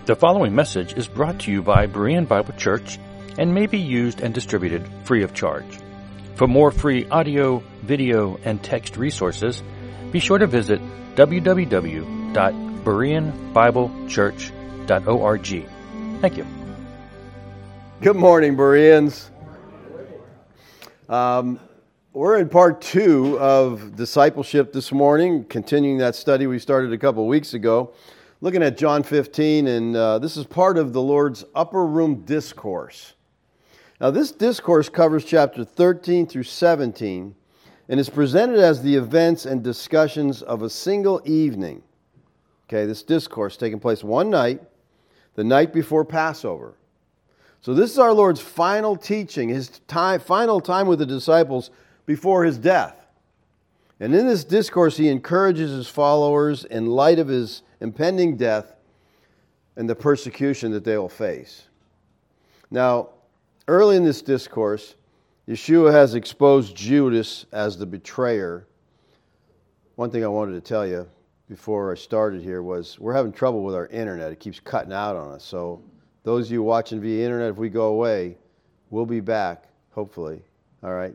The following message is brought to you by Berean Bible Church and may be used and distributed free of charge. For more free audio, video, and text resources, be sure to visit www.bereanbiblechurch.org. Thank you. Good morning, Bereans. We're in part 2 of discipleship this morning, continuing that study we started a couple of weeks ago, looking at John 15, and this is part of the Lord's Upper Room Discourse. Now, this discourse covers chapter 13 through 17, and is presented as the events and discussions of a single evening. Okay, this discourse taking place one night, the night before Passover. So this is our Lord's final teaching, his final time with the disciples before his death. And in this discourse, he encourages his followers in light of his impending death and the persecution that they will face. Now, early in this discourse, Yeshua has exposed Judas as the betrayer. One thing I wanted to tell you before I started here was we're having trouble with our internet. It keeps cutting out on us. So those of you watching via internet, if we go away, we'll be back, hopefully. All right?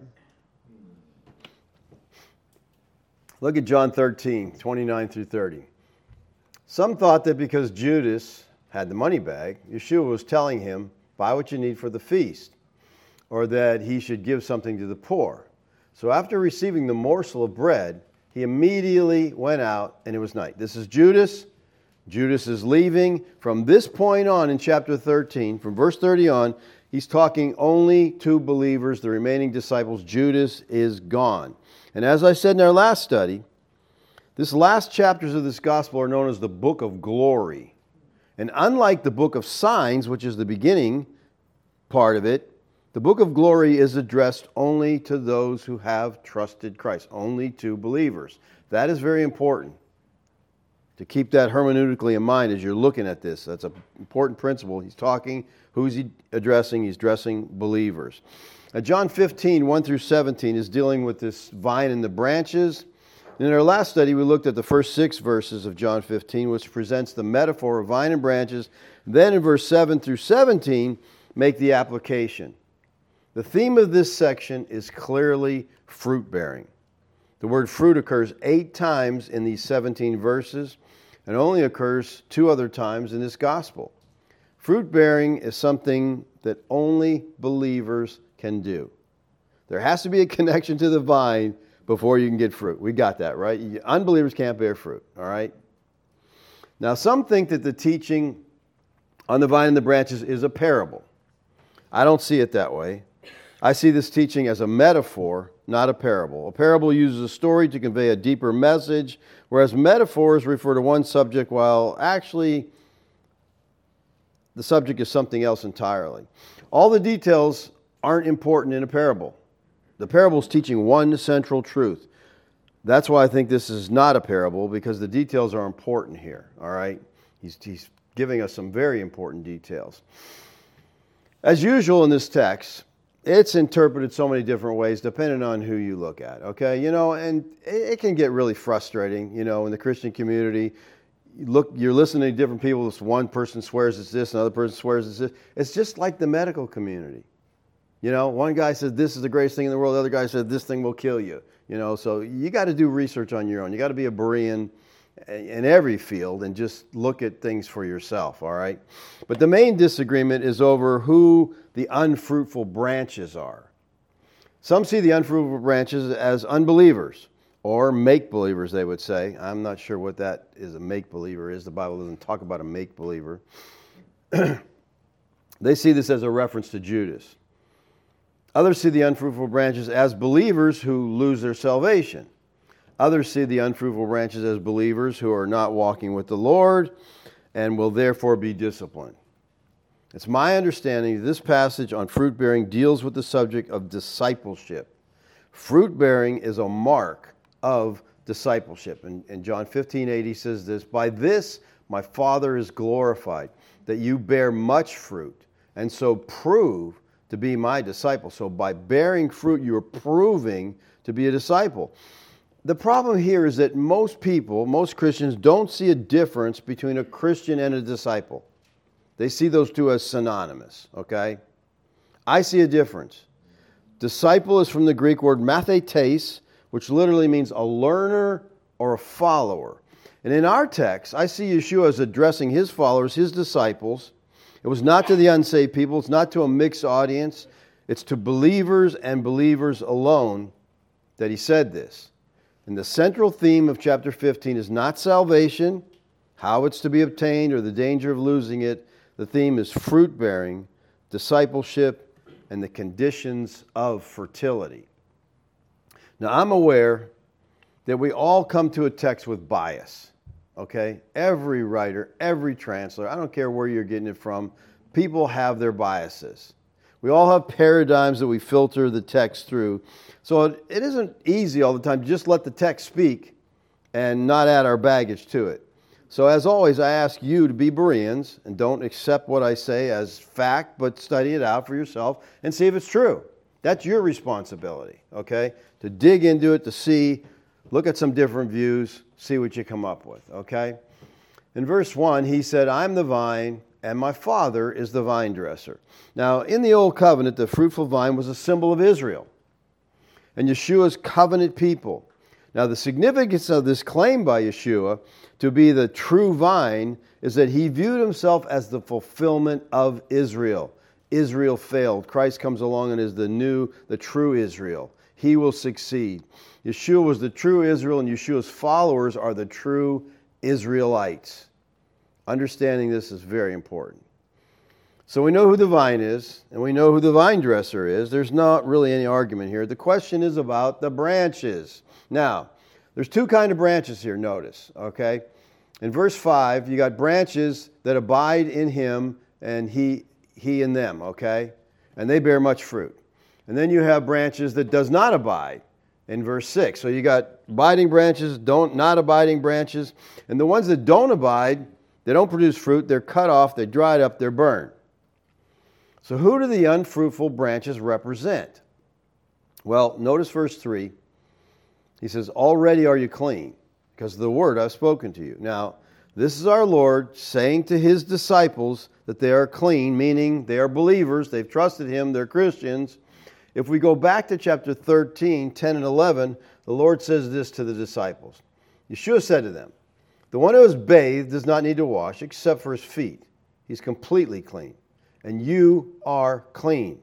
Look at John 13, 29 through 30. Some thought that because Judas had the money bag, Yeshua was telling him, buy what you need for the feast, or that he should give something to the poor. So after receiving the morsel of bread, he immediately went out, and it was night. This is Judas. Judas is leaving. From this point on in chapter 13, from verse 30 on, he's talking only to believers, the remaining disciples. Judas is gone. And as I said in our last study, these last chapters of this gospel are known as the book of glory. And unlike the book of signs, which is the beginning part of it, the book of glory is addressed only to those who have trusted Christ, only to believers. That is very important to keep that hermeneutically in mind as you're looking at this. That's an important principle. He's talking, who's he addressing? He's addressing believers. Now, John 15, 1 through 17 is dealing with this vine and the branches. In our last study, we looked at the first 6 verses of John 15, which presents the metaphor of vine and branches. Then in verse 7 through 17, make the application. The theme of this section is clearly fruit-bearing. The word fruit occurs 8 times in these 17 verses and only occurs 2 other times in this gospel. Fruit-bearing is something that only believers can do. There has to be a connection to the vine before you can get fruit. We got that, right? Unbelievers can't bear fruit, all right? Now, some think that the teaching on the vine and the branches is a parable. I don't see it that way. I see this teaching as a metaphor, not a parable. A parable uses a story to convey a deeper message, whereas metaphors refer to one subject while actually the subject is something else entirely. All the details aren't important in a parable. The parable is teaching one central truth. That's why I think this is not a parable, because the details are important here, all right? He's giving us some very important details. As usual in this text, it's interpreted so many different ways depending on who you look at, okay? And it can get really frustrating, in the Christian community. You're listening to different people. This one person swears it's this, another person swears it's this. It's just like the medical community. One guy says this is the greatest thing in the world. The other guy says this thing will kill you. So you got to do research on your own. You got to be a Berean in every field and just look at things for yourself, all right? But the main disagreement is over who the unfruitful branches are. Some see the unfruitful branches as unbelievers or make-believers, they would say. I'm not sure what that is, a make-believer is. The Bible doesn't talk about a make-believer. They see this as a reference to Judas. Others see the unfruitful branches as believers who lose their salvation. Others see the unfruitful branches as believers who are not walking with the Lord and will therefore be disciplined. It's my understanding that this passage on fruit-bearing deals with the subject of discipleship. Fruit-bearing is a mark of discipleship. In John 15:8 he says this, "By this my Father is glorified, that you bear much fruit, and so prove to be my disciple." So by bearing fruit, you're proving to be a disciple. The problem here is that most Christians don't see a difference between a Christian and a disciple. They see those two as synonymous, okay? I see a difference. Disciple is from the Greek word mathetes, which literally means a learner or a follower. And in our text, I see Yeshua as addressing his followers, his disciples. It was not to the unsaved people. It's not to a mixed audience. It's to believers and believers alone that he said this. And the central theme of chapter 15 is not salvation, how it's to be obtained, or the danger of losing it. The theme is fruit-bearing, discipleship, and the conditions of fertility. Now, I'm aware that we all come to a text with bias, okay? Every writer, every translator, I don't care where you're getting it from, people have their biases. We all have paradigms that we filter the text through. So it isn't easy all the time to just let the text speak and not add our baggage to it. So as always, I ask you to be Bereans and don't accept what I say as fact, but study it out for yourself and see if it's true. That's your responsibility, okay? To dig into it, to see, look at some different views, see what you come up with, okay? In verse 1, he said, I'm the vine, and my Father is the vine dresser. Now, in the Old Covenant, the fruitful vine was a symbol of Israel and Yeshua's covenant people. Now, the significance of this claim by Yeshua to be the true vine is that he viewed himself as the fulfillment of Israel. Israel failed. Christ comes along and is the true Israel. He will succeed. Yeshua was the true Israel, and Yeshua's followers are the true Israelites. Understanding this is very important. So we know who the vine is, and we know who the vine dresser is. There's not really any argument here. The question is about the branches. Now, there's two kinds of branches here, notice, okay? In verse 5, you got branches that abide in him, and he in them, okay? And they bear much fruit. And then you have branches that does not abide in verse 6. So you got abiding branches, not abiding branches. And the ones that don't abide, they don't produce fruit, they're cut off, they're dried up, they're burned. So who do the unfruitful branches represent? Well, notice verse 3. He says, already are you clean, because of the word I've spoken to you. Now, this is our Lord saying to his disciples that they are clean, meaning they are believers, they've trusted him, they're Christians. If we go back to chapter 13, 10 and 11, the Lord says this to the disciples. Yeshua said to them, the one who is bathed does not need to wash except for his feet. He's completely clean. And you are clean,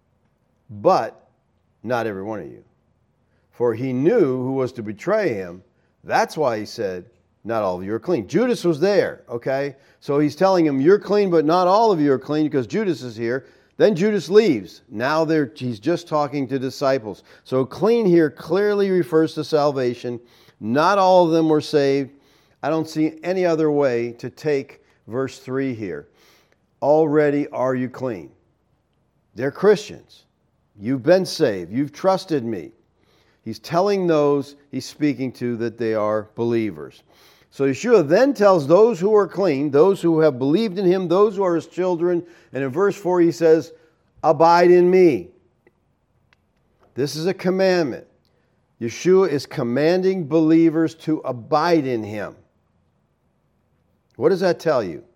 but not every one of you. For he knew who was to betray him. That's why he said, not all of you are clean. Judas was there, okay? So he's telling him, you're clean, but not all of you are clean because Judas is here. Then Judas leaves. Now he's just talking to disciples. So clean here clearly refers to salvation. Not all of them were saved. I don't see any other way to take verse 3 here. Already are you clean? They're Christians. You've been saved. You've trusted me. He's telling those he's speaking to that they are believers. So Yeshua then tells those who are clean, those who have believed in him, those who are his children, and in verse 4 he says, abide in me. This is a commandment. Yeshua is commanding believers to abide in him. What does that tell you?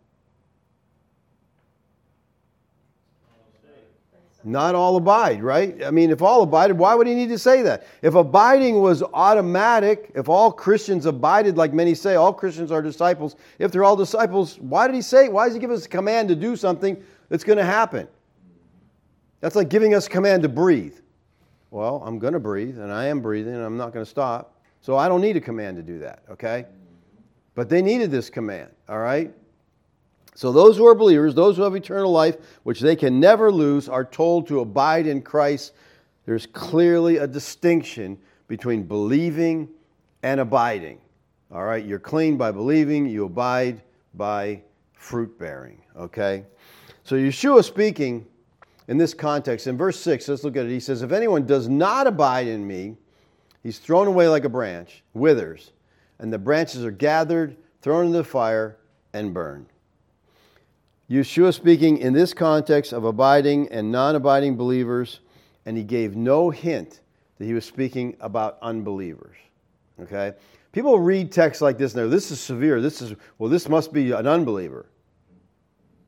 Not all abide, right? I mean, if all abided, why would he need to say that? If abiding was automatic, if all Christians abided, like many say, all Christians are disciples, if they're all disciples, why did he say, why does he give us a command to do something that's going to happen? That's like giving us a command to breathe. Well, I'm going to breathe, and I am breathing, and I'm not going to stop. So I don't need a command to do that, okay? But they needed this command, all right? So those who are believers, those who have eternal life, which they can never lose, are told to abide in Christ. There's clearly a distinction between believing and abiding. All right, you're clean by believing, you abide by fruit bearing. Okay? So Yeshua speaking in this context, in verse 6, let's look at it. He says, if anyone does not abide in me, he's thrown away like a branch, withers, and the branches are gathered, thrown into the fire, and burned. Yeshua speaking in this context of abiding and non-abiding believers, and he gave no hint that he was speaking about unbelievers. Okay? People read texts like this and they're, this is severe. This must be an unbeliever.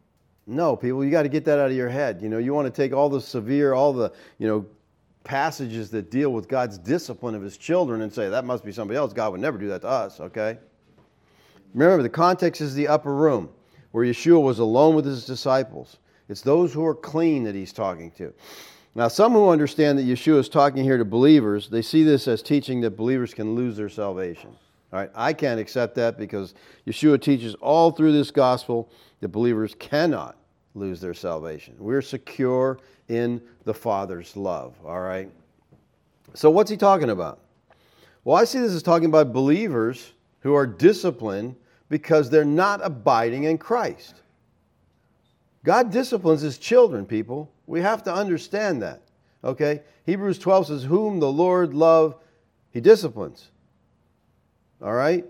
No, people, you got to get that out of your head. You want to take all the passages that deal with God's discipline of his children and say, that must be somebody else. God would never do that to us, okay? Remember, the context is the upper room where Yeshua was alone with his disciples. It's those who are clean that he's talking to. Now, some who understand that Yeshua is talking here to believers, they see this as teaching that believers can lose their salvation. All right, I can't accept that because Yeshua teaches all through this gospel that believers cannot lose their salvation. We're secure in the Father's love, all right? So what's he talking about? Well, I see this as talking about believers who are disciplined because they're not abiding in Christ. God disciplines his children, people. We have to understand that, okay? Hebrews 12 says, whom the Lord loves, he disciplines. All right?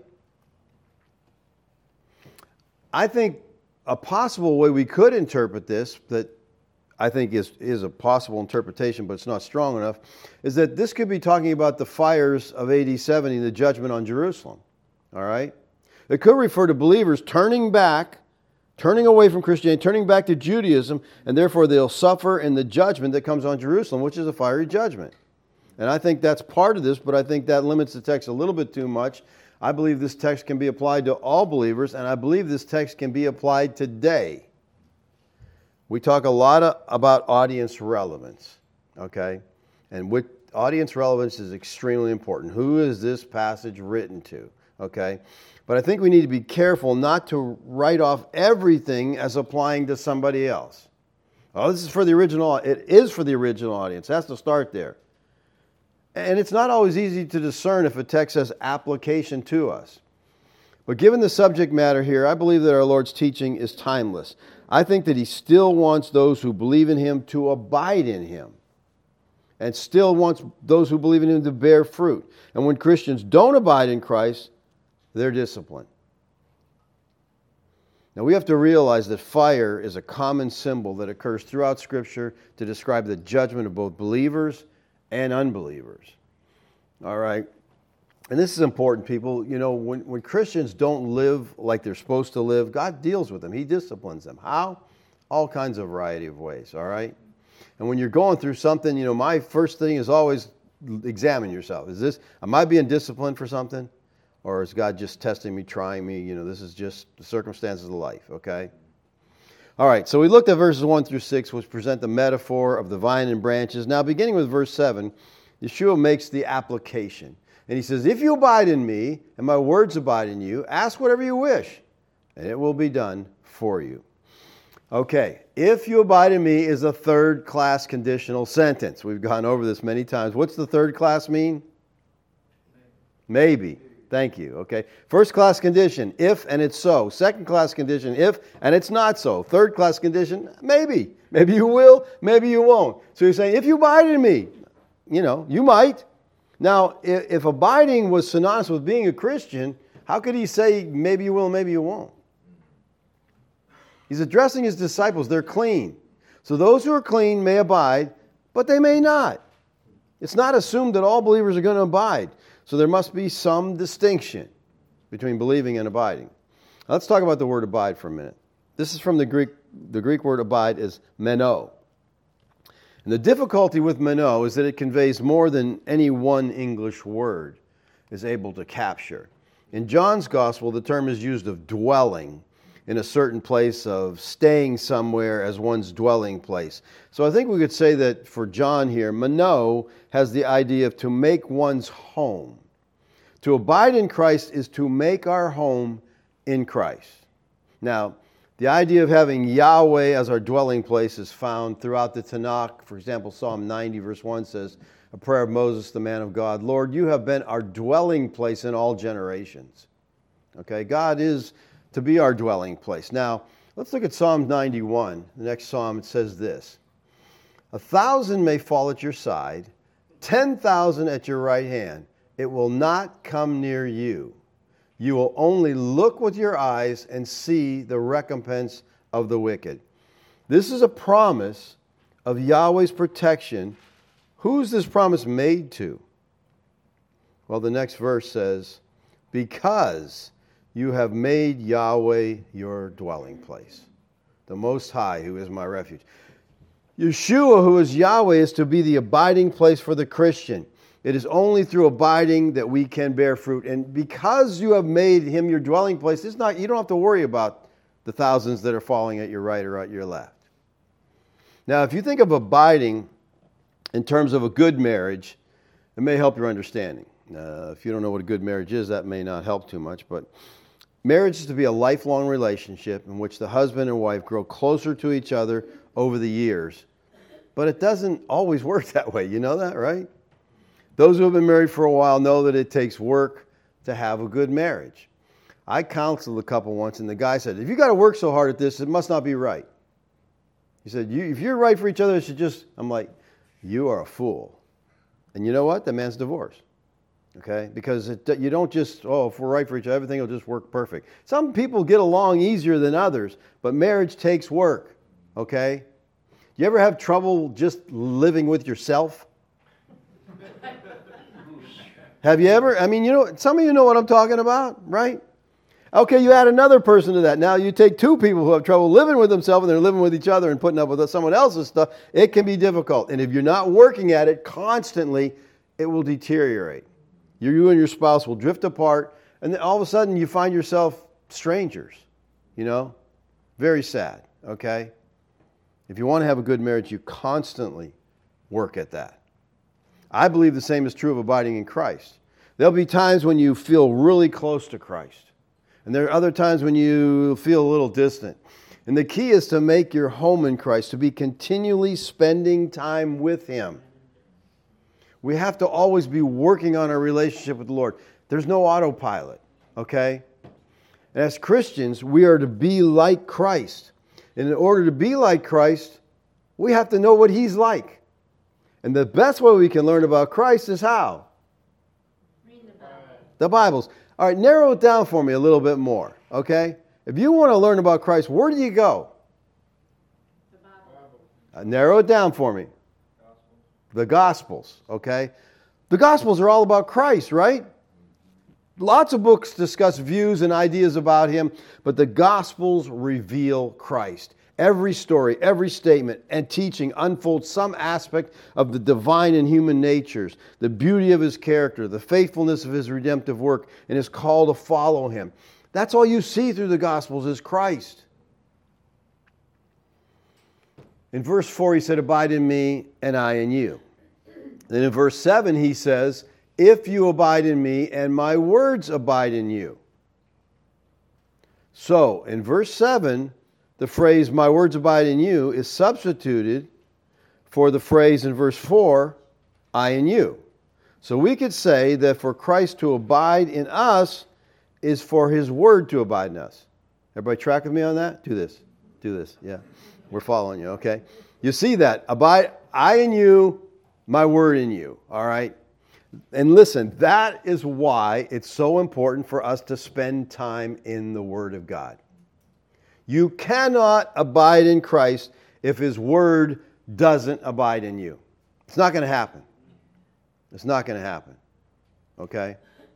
I think a possible way we could interpret this, that I think is a possible interpretation, but it's not strong enough, is that this could be talking about the fires of AD 70, the judgment on Jerusalem. All right? It could refer to believers turning away from Christianity, turning back to Judaism, and therefore they'll suffer in the judgment that comes on Jerusalem, which is a fiery judgment. And I think that's part of this, but I think that limits the text a little bit too much. I believe this text can be applied to all believers, and I believe this text can be applied today. We talk a lot about audience relevance, okay? And with audience relevance is extremely important. Who is this passage written to, okay? But I think we need to be careful not to write off everything as applying to somebody else. Oh, this is for the original. It is for the original audience. That's the start there. And it's not always easy to discern if a text has application to us. But given the subject matter here, I believe that our Lord's teaching is timeless. I think that he still wants those who believe in him to abide in him, and still wants those who believe in him to bear fruit. And when Christians don't abide in Christ, they're disciplined. Now we have to realize that fire is a common symbol that occurs throughout Scripture to describe the judgment of both believers and unbelievers. All right? And this is important, people. When Christians don't live like they're supposed to live, God deals with them. He disciplines them. How? All kinds of variety of ways, all right? And when you're going through something, my first thing is always examine yourself. Am I being disciplined for something? Or is God just testing me, trying me? This is just the circumstances of life, okay? All right, so we looked at verses 1 through 6, which present the metaphor of the vine and branches. Now, beginning with verse 7, Yeshua makes the application. And he says, if you abide in me, and my words abide in you, ask whatever you wish, and it will be done for you. Okay, if you abide in me is a third-class conditional sentence. We've gone over this many times. What's the third class mean? Maybe. Thank you. Okay. First class condition, if and it's so. Second class condition, if and it's not so. Third class condition, maybe. Maybe you will, maybe you won't. So you're saying, if you abide in me, you might. Now, if abiding was synonymous with being a Christian, how could he say, maybe you will, maybe you won't? He's addressing his disciples. They're clean. So those who are clean may abide, but they may not. It's not assumed that all believers are going to abide. So there must be some distinction between believing and abiding. Now let's talk about the word abide for a minute. This is from the Greek. The Greek word abide is meno. And the difficulty with meno is that it conveys more than any one English word is able to capture. In John's gospel, the term is used of dwelling in a certain place, of staying somewhere as one's dwelling place. So I think we could say that for John here, meno has the idea of to make one's home. To abide in Christ is to make our home in Christ. Now, the idea of having Yahweh as our dwelling place is found throughout the Tanakh. For example, Psalm 90 verse 1 says, a prayer of Moses, the man of God, Lord, you have been our dwelling place in all generations. Okay, God is to be our dwelling place. Now, let's look at Psalm 91. The next psalm, it says this, 1,000 may fall at your side, 10,000 at your right hand. It will not come near you. You will only look with your eyes and see the recompense of the wicked. This is a promise of Yahweh's protection. Who's this promise made to? Well, the next verse says, because you have made Yahweh your dwelling place. the Most High, who is my refuge. Yeshua, who is Yahweh, is to be the abiding place for the Christian. It is only through abiding that we can bear fruit. And because you have made him your dwelling place, you don't have to worry about the thousands that are falling at your right or at your left. Now, if you think of abiding in terms of a good marriage, it may help your understanding. If you don't know what a good marriage is, that may not help too much. But marriage is to be a lifelong relationship in which the husband and wife grow closer to each other over the years. But it doesn't always work that way. You know that, right? Those who have been married for a while know that it takes work to have a good marriage. I counseled a couple once, and the guy said, if you got to work so hard at this, it must not be right. He said, if you're right for each other, it should just... I'm like, you are a fool. And you know what? The man's divorced. Okay? Because you don't just, if we're right for each other, everything will just work perfect. Some people get along easier than others, but marriage takes work. Okay? You ever have trouble just living with yourself? Have you ever? I mean, some of you know what I'm talking about, right? Okay, you add another person to that. Now you take two people who have trouble living with themselves and they're living with each other and putting up with someone else's stuff. It can be difficult. And if you're not working at it constantly, it will deteriorate. You and your spouse will drift apart, and then all of a sudden you find yourself strangers. Very sad, okay? If you want to have a good marriage, you constantly work at that. I believe the same is true of abiding in Christ. There'll be times when you feel really close to Christ. And there are other times when you feel a little distant. And the key is to make your home in Christ, to be continually spending time with Him. We have to always be working on our relationship with the Lord. There's no autopilot, okay? And as Christians, we are to be like Christ. And in order to be like Christ, we have to know what He's like. And the best way we can learn about Christ is how? Read the Bible. The Bibles. All right, narrow it down for me a little bit more, okay? If you want to learn about Christ, where do you go? The Bible. Narrow it down for me. The Gospels, okay? The Gospels are all about Christ, right? Lots of books discuss views and ideas about Him, but the Gospels reveal Christ. Every story, every statement, and teaching unfolds some aspect of the divine and human natures, the beauty of His character, the faithfulness of His redemptive work, and His call to follow Him. That's all you see through the Gospels is Christ. In verse 4, He said, abide in me, and I in you. Then in verse 7, He says, if you abide in me, and my words abide in you. So, in verse 7, the phrase, my words abide in you, is substituted for the phrase in verse 4, I in you. So we could say that for Christ to abide in us is for His word to abide in us. Everybody track with me on that? Do this. Yeah. We're following you, okay? You see that. Abide, I in you, my word in you. All right? And listen, that is why it's so important for us to spend time in the Word of God. You cannot abide in Christ if His Word doesn't abide in you. It's not going to happen. It's not going to happen. Okay?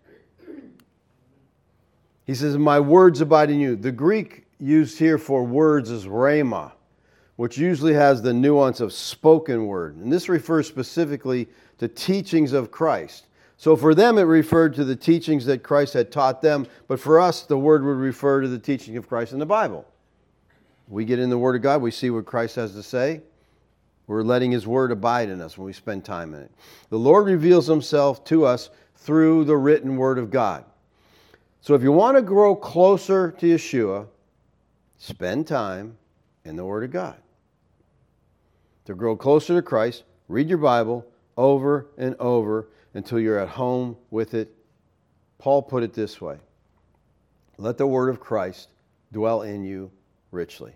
He says, my words abide in you. The Greek used here for words is rhema, which usually has the nuance of spoken word. And this refers specifically to teachings of Christ. So for them, it referred to the teachings that Christ had taught them. But for us, the word would refer to the teaching of Christ in the Bible. We get in the Word of God, we see what Christ has to say. We're letting His Word abide in us when we spend time in it. The Lord reveals Himself to us through the written Word of God. So if you want to grow closer to Yeshua, spend time in the Word of God. To grow closer to Christ, read your Bible over and over until you're at home with it. Paul put it this way, let the Word of Christ dwell in you richly.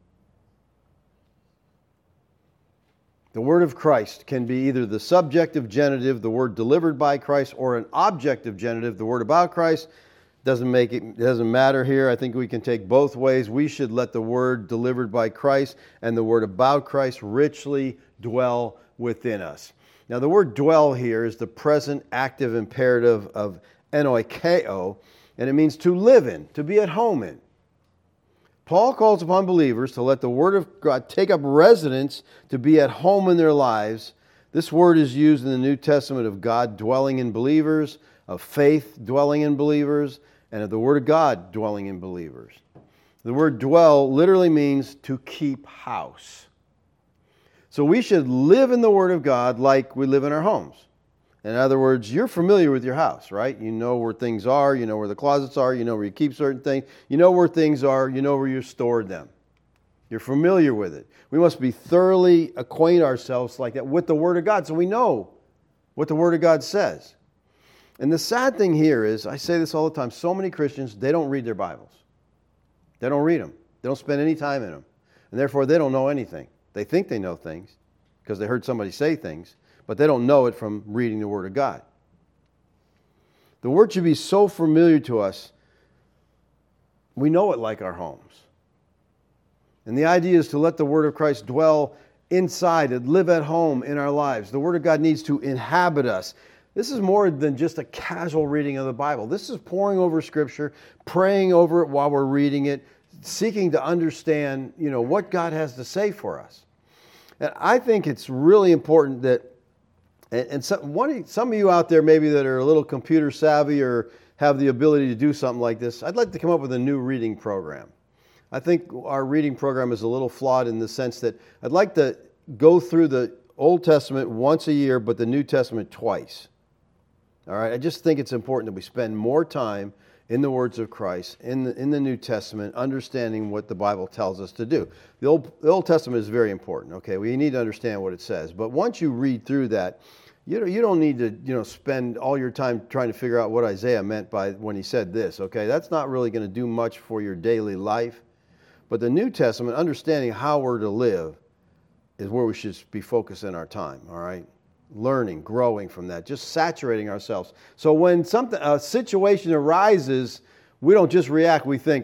The word of Christ can be either the subjective genitive, the word delivered by Christ, or an objective genitive, the word about Christ. Doesn't matter here. I think we can take both ways. We should let the word delivered by Christ and the word about Christ richly dwell within us. Now, the word dwell here is the present active imperative of enoikeo, and it means to live in, to be at home in. Paul calls upon believers to let the Word of God take up residence, to be at home in their lives. This word is used in the New Testament of God dwelling in believers, of faith dwelling in believers, and of the Word of God dwelling in believers. The word dwell literally means to keep house. So we should live in the Word of God like we live in our homes. In other words, you're familiar with your house, right? You know where things are, you know where the closets are, you know where you keep certain things, you know where things are, you know where you stored them. You're familiar with it. We must be thoroughly acquaint ourselves like that with the Word of God so we know what the Word of God says. And the sad thing here is, I say this all the time, so many Christians, they don't read their Bibles. They don't read them. They don't spend any time in them. And therefore, they don't know anything. They think they know things because they heard somebody say things, but they don't know it from reading the Word of God. The Word should be so familiar to us, we know it like our homes. And the idea is to let the Word of Christ dwell inside and live at home in our lives. The Word of God needs to inhabit us. This is more than just a casual reading of the Bible. This is poring over Scripture, praying over it while we're reading it, seeking to understand, what God has to say for us. And I think it's really important that, and some of you out there maybe that are a little computer savvy or have the ability to do something like this, I'd like to come up with a new reading program. I think our reading program is a little flawed in the sense that I'd like to go through the Old Testament once a year, but the New Testament twice. All right, I just think it's important that we spend more time in the words of Christ, in the New Testament, understanding what the Bible tells us to do. The Old Testament is very important, okay? We need to understand what it says. But once you read through that, you don't need to spend all your time trying to figure out what Isaiah meant by when he said this, okay? That's not really going to do much for your daily life. But the New Testament, understanding how we're to live, is where we should be focusing our time, all right? Learning, growing from that, just saturating ourselves. So when a situation arises, we don't just react, we think,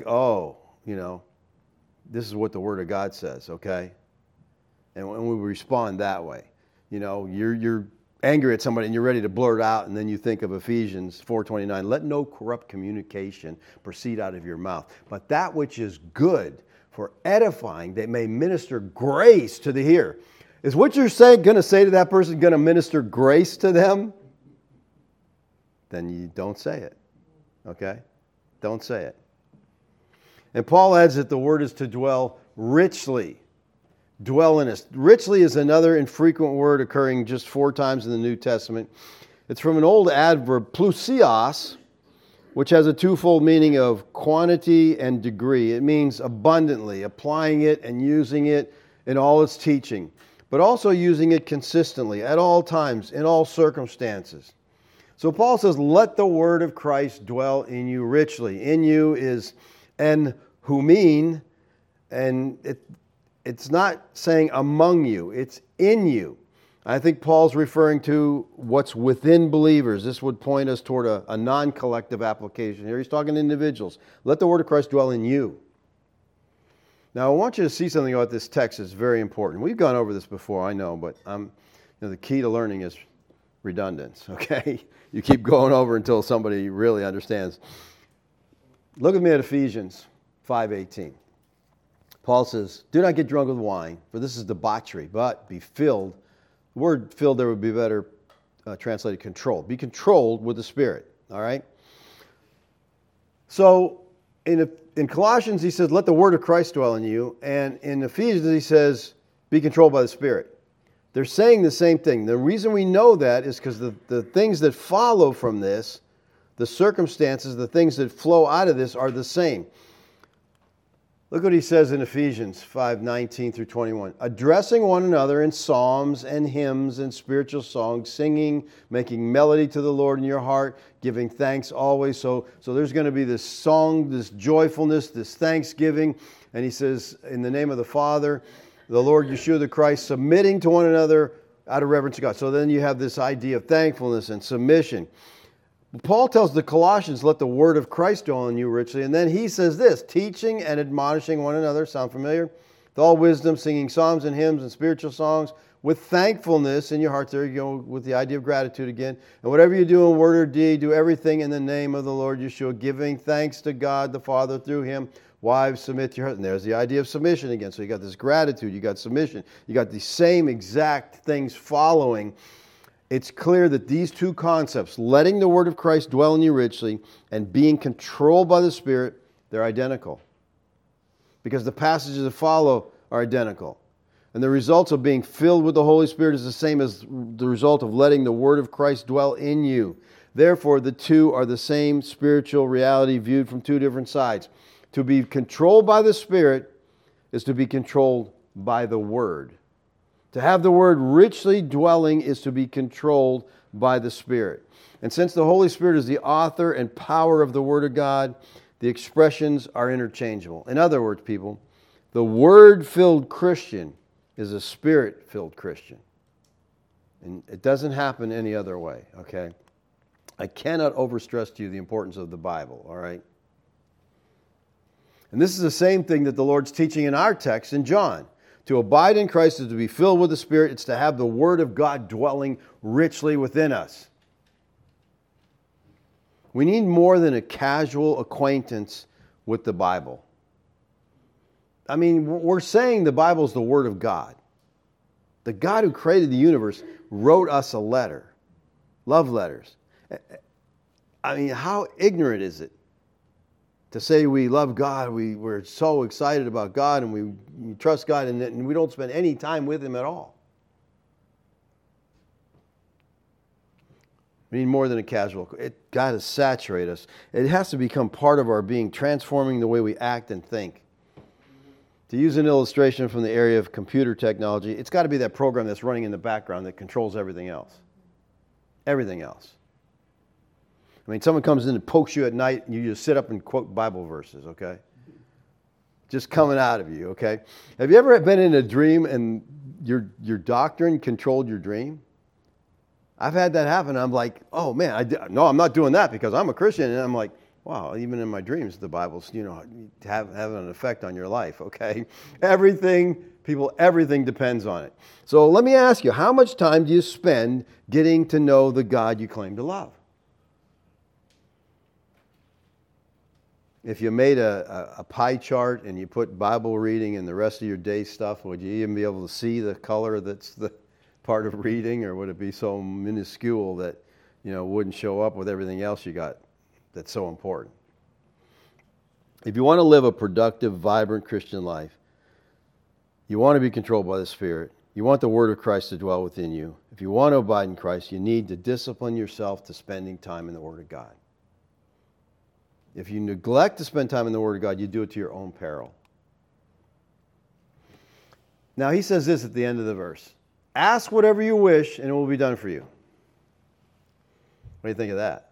this is what the Word of God says, okay? And when we respond that way, you're angry at somebody and you're ready to blurt out, and then you think of Ephesians 4:29, let no corrupt communication proceed out of your mouth, but that which is good for edifying, that may minister grace to the hearer. Is what you're going to say to that person going to minister grace to them? Then you don't say it. Okay? Don't say it. And Paul adds that the word is to dwell richly. Dwell in us. Richly is another infrequent word occurring just 4 times in the New Testament. It's from an old adverb, plusios, which has a twofold meaning of quantity and degree. It means abundantly, applying it and using it in all its teaching, but also using it consistently, at all times, in all circumstances. So Paul says, let the word of Christ dwell in you richly. In you is en humin, and it's not saying among you, it's in you. I think Paul's referring to what's within believers. This would point us toward a non-collective application. Here he's talking to individuals. Let the word of Christ dwell in you. Now, I want you to see something about this text that's very important. We've gone over this before, I know, but the key to learning is redundance, okay? You keep going over until somebody really understands. Look with me at Ephesians 5:18. Paul says, do not get drunk with wine, for this is debauchery, but be filled. The word filled there would be better translated controlled. Be controlled with the Spirit, all right? So, in Colossians, he says, let the word of Christ dwell in you. And in Ephesians, he says, be controlled by the Spirit. They're saying the same thing. The reason we know that is because the things that follow from this, the circumstances, the things that flow out of this are the same. Look what he says in Ephesians 5:19 through 21. Addressing one another in psalms and hymns and spiritual songs, singing, making melody to the Lord in your heart, giving thanks always. So there's going to be this song, this joyfulness, this thanksgiving. And he says, in the name of the Father, the Lord Yeshua the Christ, submitting to one another out of reverence to God. So then you have this idea of thankfulness and submission. Paul tells the Colossians, let the word of Christ dwell in you richly. And then he says this, teaching and admonishing one another. Sound familiar? With all wisdom, singing psalms and hymns and spiritual songs with thankfulness in your hearts. There you go with the idea of gratitude again. And whatever you do in word or deed, do everything in the name of the Lord Yeshua, giving thanks to God the Father through Him. Wives, submit to your husband. There's the idea of submission again. So you got this gratitude, you got submission, you got the same exact things following. It's clear that these two concepts, letting the word of Christ dwell in you richly and being controlled by the Spirit, they're identical. Because the passages that follow are identical. And the results of being filled with the Holy Spirit is the same as the result of letting the word of Christ dwell in you. Therefore, the two are the same spiritual reality viewed from two different sides. To be controlled by the Spirit is to be controlled by the Word. To have the Word richly dwelling is to be controlled by the Spirit. And since the Holy Spirit is the author and power of the Word of God, the expressions are interchangeable. In other words, people, the Word-filled Christian is a Spirit-filled Christian. And it doesn't happen any other way, okay? I cannot overstress to you the importance of the Bible, all right? And this is the same thing that the Lord's teaching in our text in John. To abide in Christ is to be filled with the Spirit. It's to have the Word of God dwelling richly within us. We need more than a casual acquaintance with the Bible. I mean, we're saying the Bible is the Word of God. The God who created the universe wrote us a letter. Love letters. I mean, how ignorant is it to say we love God, we're so excited about God, and we trust God, and we don't spend any time with Him at all. We need more than a casual. It's got to saturate us. It has to become part of our being, transforming the way we act and think. To use an illustration from the area of computer technology, it's got to be that program that's running in the background that controls everything else. Everything else. I mean, someone comes in and pokes you at night, and you just sit up and quote Bible verses, okay? Just coming out of you, okay? Have you ever been in a dream and your doctrine controlled your dream? I've had that happen. I'm like, oh man, no, I'm not doing that because I'm a Christian. And I'm like, wow, even in my dreams, the Bible's, have an effect on your life, okay? Everything depends on it. So let me ask you, how much time do you spend getting to know the God you claim to love? If you made a pie chart and you put Bible reading and the rest of your day stuff, would you even be able to see the color that's the part of reading, or would it be so minuscule that wouldn't show up with everything else you got that's so important? If you want to live a productive, vibrant Christian life, you want to be controlled by the Spirit, you want the Word of Christ to dwell within you. If you want to abide in Christ, you need to discipline yourself to spending time in the Word of God. If you neglect to spend time in the Word of God, you do it to your own peril. Now, he says this at the end of the verse. Ask whatever you wish, and it will be done for you. What do you think of that?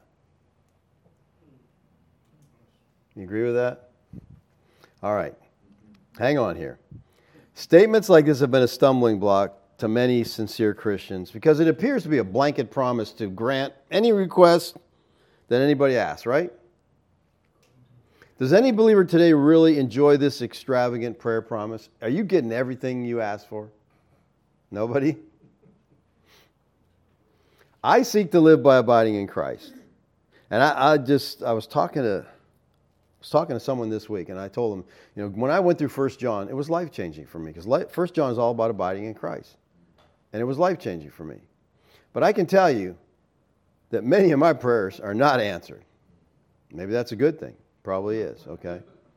You agree with that? All right. Hang on here. Statements like this have been a stumbling block to many sincere Christians because it appears to be a blanket promise to grant any request that anybody asks, right? Does any believer today really enjoy this extravagant prayer promise? Are you getting everything you asked for? Nobody? I seek to live by abiding in Christ. And I was talking to someone this week, and I told them, when I went through 1 John, it was life-changing for me, because 1 John is all about abiding in Christ. And it was life-changing for me. But I can tell you that many of my prayers are not answered. Maybe that's a good thing. Probably is, okay?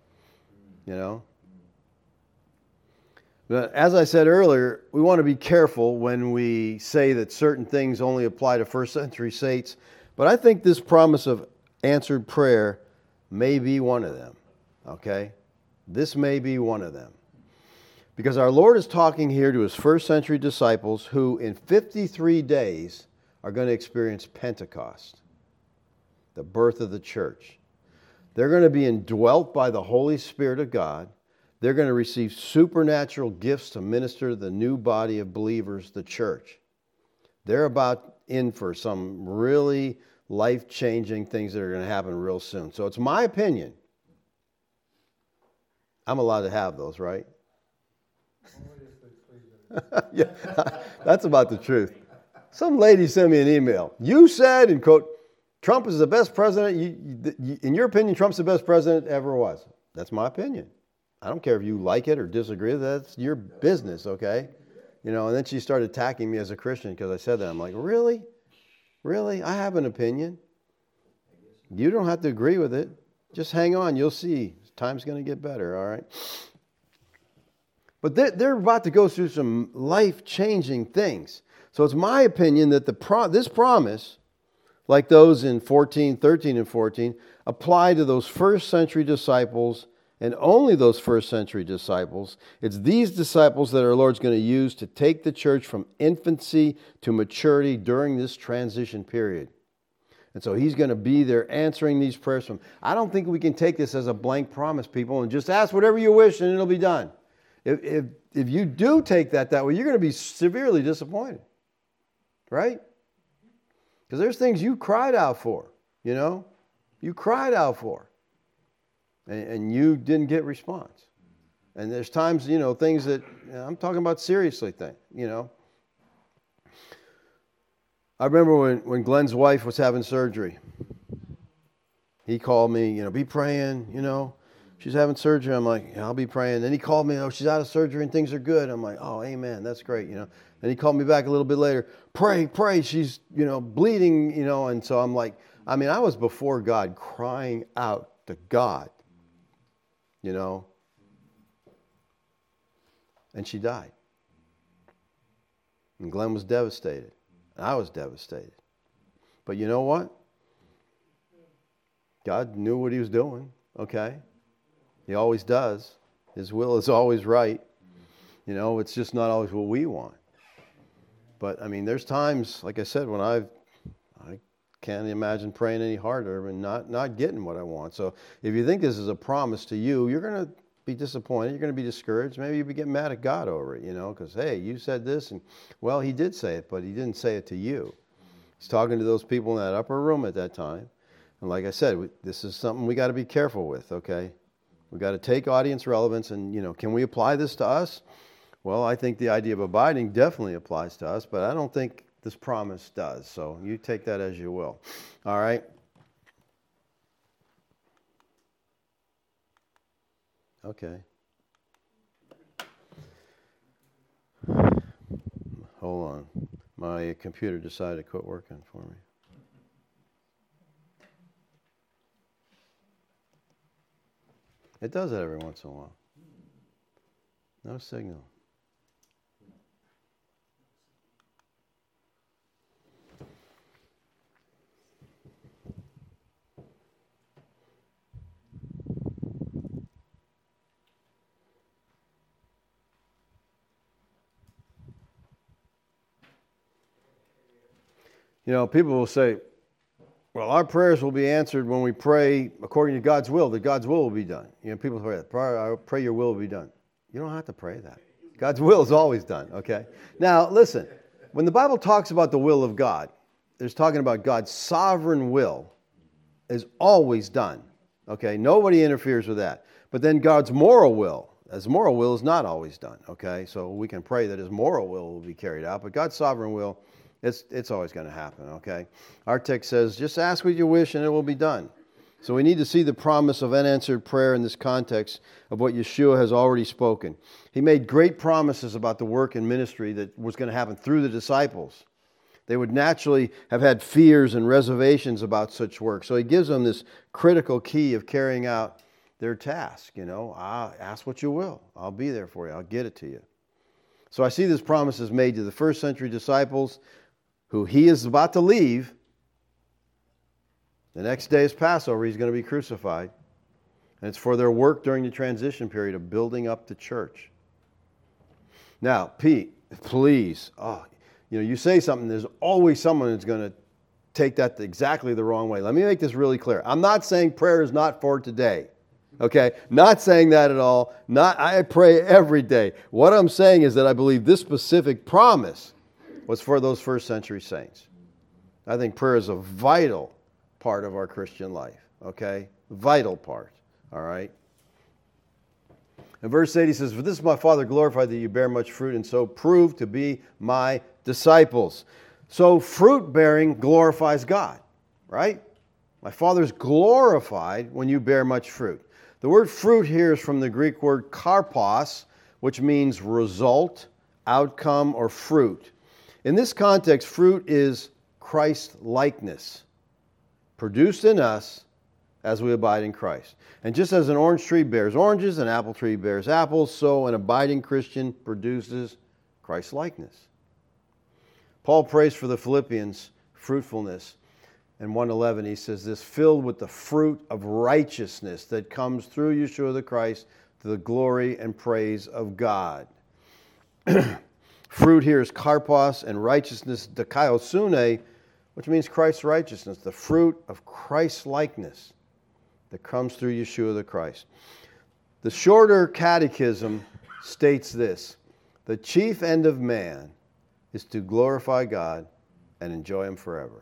But as I said earlier, we want to be careful when we say that certain things only apply to first century saints. But I think this promise of answered prayer may be one of them, okay? This may be one of them. Because our Lord is talking here to His first century disciples who in 53 days are going to experience Pentecost, the birth of the church. They're going to be indwelt by the Holy Spirit of God. They're going to receive supernatural gifts to minister to the new body of believers, the church. They're about in for some really life-changing things that are going to happen real soon. So it's my opinion. I'm allowed to have those, right? Yeah, that's about the truth. Some lady sent me an email. You said, and quote, Trump is the best president. In your opinion, Trump's the best president ever was. That's my opinion. I don't care if you like it or disagree. That's your business, okay? And then she started attacking me as a Christian because I said that. I'm like, really? Really? I have an opinion. You don't have to agree with it. Just hang on. You'll see. Time's going to get better, all right? But they're about to go through some life-changing things. So it's my opinion that this promise, like those in 13 and 14, apply to those first century disciples and only those first century disciples. It's these disciples that our Lord's going to use to take the church from infancy to maturity during this transition period. And so he's going to be there answering these prayers from. I don't think we can take this as a blank promise, people, and just ask whatever you wish and it'll be done. If you do take that way, you're going to be severely disappointed. Right? Because there's things you cried out for, You cried out for. And you didn't get response. And there's times, things that, I'm talking about seriously things, I remember when Glenn's wife was having surgery. He called me, be praying, she's having surgery. I'm like, yeah, I'll be praying. Then he called me, she's out of surgery and things are good. I'm like, oh, amen, that's great, Then he called me back a little bit later, pray, she's, bleeding, and so I'm like, I was before God crying out to God, and she died. And Glenn was devastated. And I was devastated. But you know what? God knew what he was doing, okay? He always does. His will is always right. It's just not always what we want. But, there's times, like I said, when I can't imagine praying any harder and not getting what I want. So if you think this is a promise to you, you're going to be disappointed. You're going to be discouraged. Maybe you'll get mad at God over it, because, hey, you said this. And, well, he did say it, but he didn't say it to you. He's talking to those people in that upper room at that time. And like I said, this is something we got to be careful with, okay? We got to take audience relevance and, can we apply this to us? Well, I think the idea of abiding definitely applies to us, but I don't think this promise does. So you take that as you will. All right? Okay. Hold on. My computer decided to quit working for me. It does that every once in a while. No signal. People will say, well, our prayers will be answered when we pray according to God's will, that God's will be done. People say, I pray your will be done. You don't have to pray that. God's will is always done, okay? Now, listen, when the Bible talks about the will of God, there's talking about God's sovereign will is always done, okay? Nobody interferes with that. But then God's moral will, his moral will is not always done, okay? So we can pray that his moral will be carried out, but God's sovereign will, it's always going to happen, okay? Our text says, just ask what you wish and it will be done. So we need to see the promise of unanswered prayer in this context of what Yeshua has already spoken. He made great promises about the work and ministry that was going to happen through the disciples. They would naturally have had fears and reservations about such work. So he gives them this critical key of carrying out their task. Ask what you will. I'll be there for you. I'll get it to you. So I see this promise is made to the first century disciples who he is about to leave. The next day is Passover. He's going to be crucified. And it's for their work during the transition period of building up the church. Now, Pete, please, you say something, there's always someone who's going to take that exactly the wrong way. Let me make this really clear. I'm not saying prayer is not for today. Okay? Not saying that at all. I pray every day. What I'm saying is that I believe this specific promise was for those first century saints. I think prayer is a vital part of our Christian life. Okay? Vital part. All right? In verse 8 he says, "For this is my Father glorified, that you bear much fruit, and so prove to be my disciples." So fruit bearing glorifies God, right? My Father's glorified when you bear much fruit. The word fruit here is from the Greek word karpos, which means result, outcome, or fruit. In this context, fruit is Christ-likeness, produced in us as we abide in Christ. And just as an orange tree bears oranges, an apple tree bears apples, so an abiding Christian produces Christ-likeness. Paul prays for the Philippians fruitfulness. In 1:11 he says this, "Filled with the fruit of righteousness that comes through Yeshua the Christ to the glory and praise of God." Fruit here is karpos, and righteousness dikaiosune, which means Christ's righteousness, the fruit of Christ's likeness that comes through Yeshua the Christ. The shorter catechism states this: the chief end of man is to glorify God and enjoy Him forever.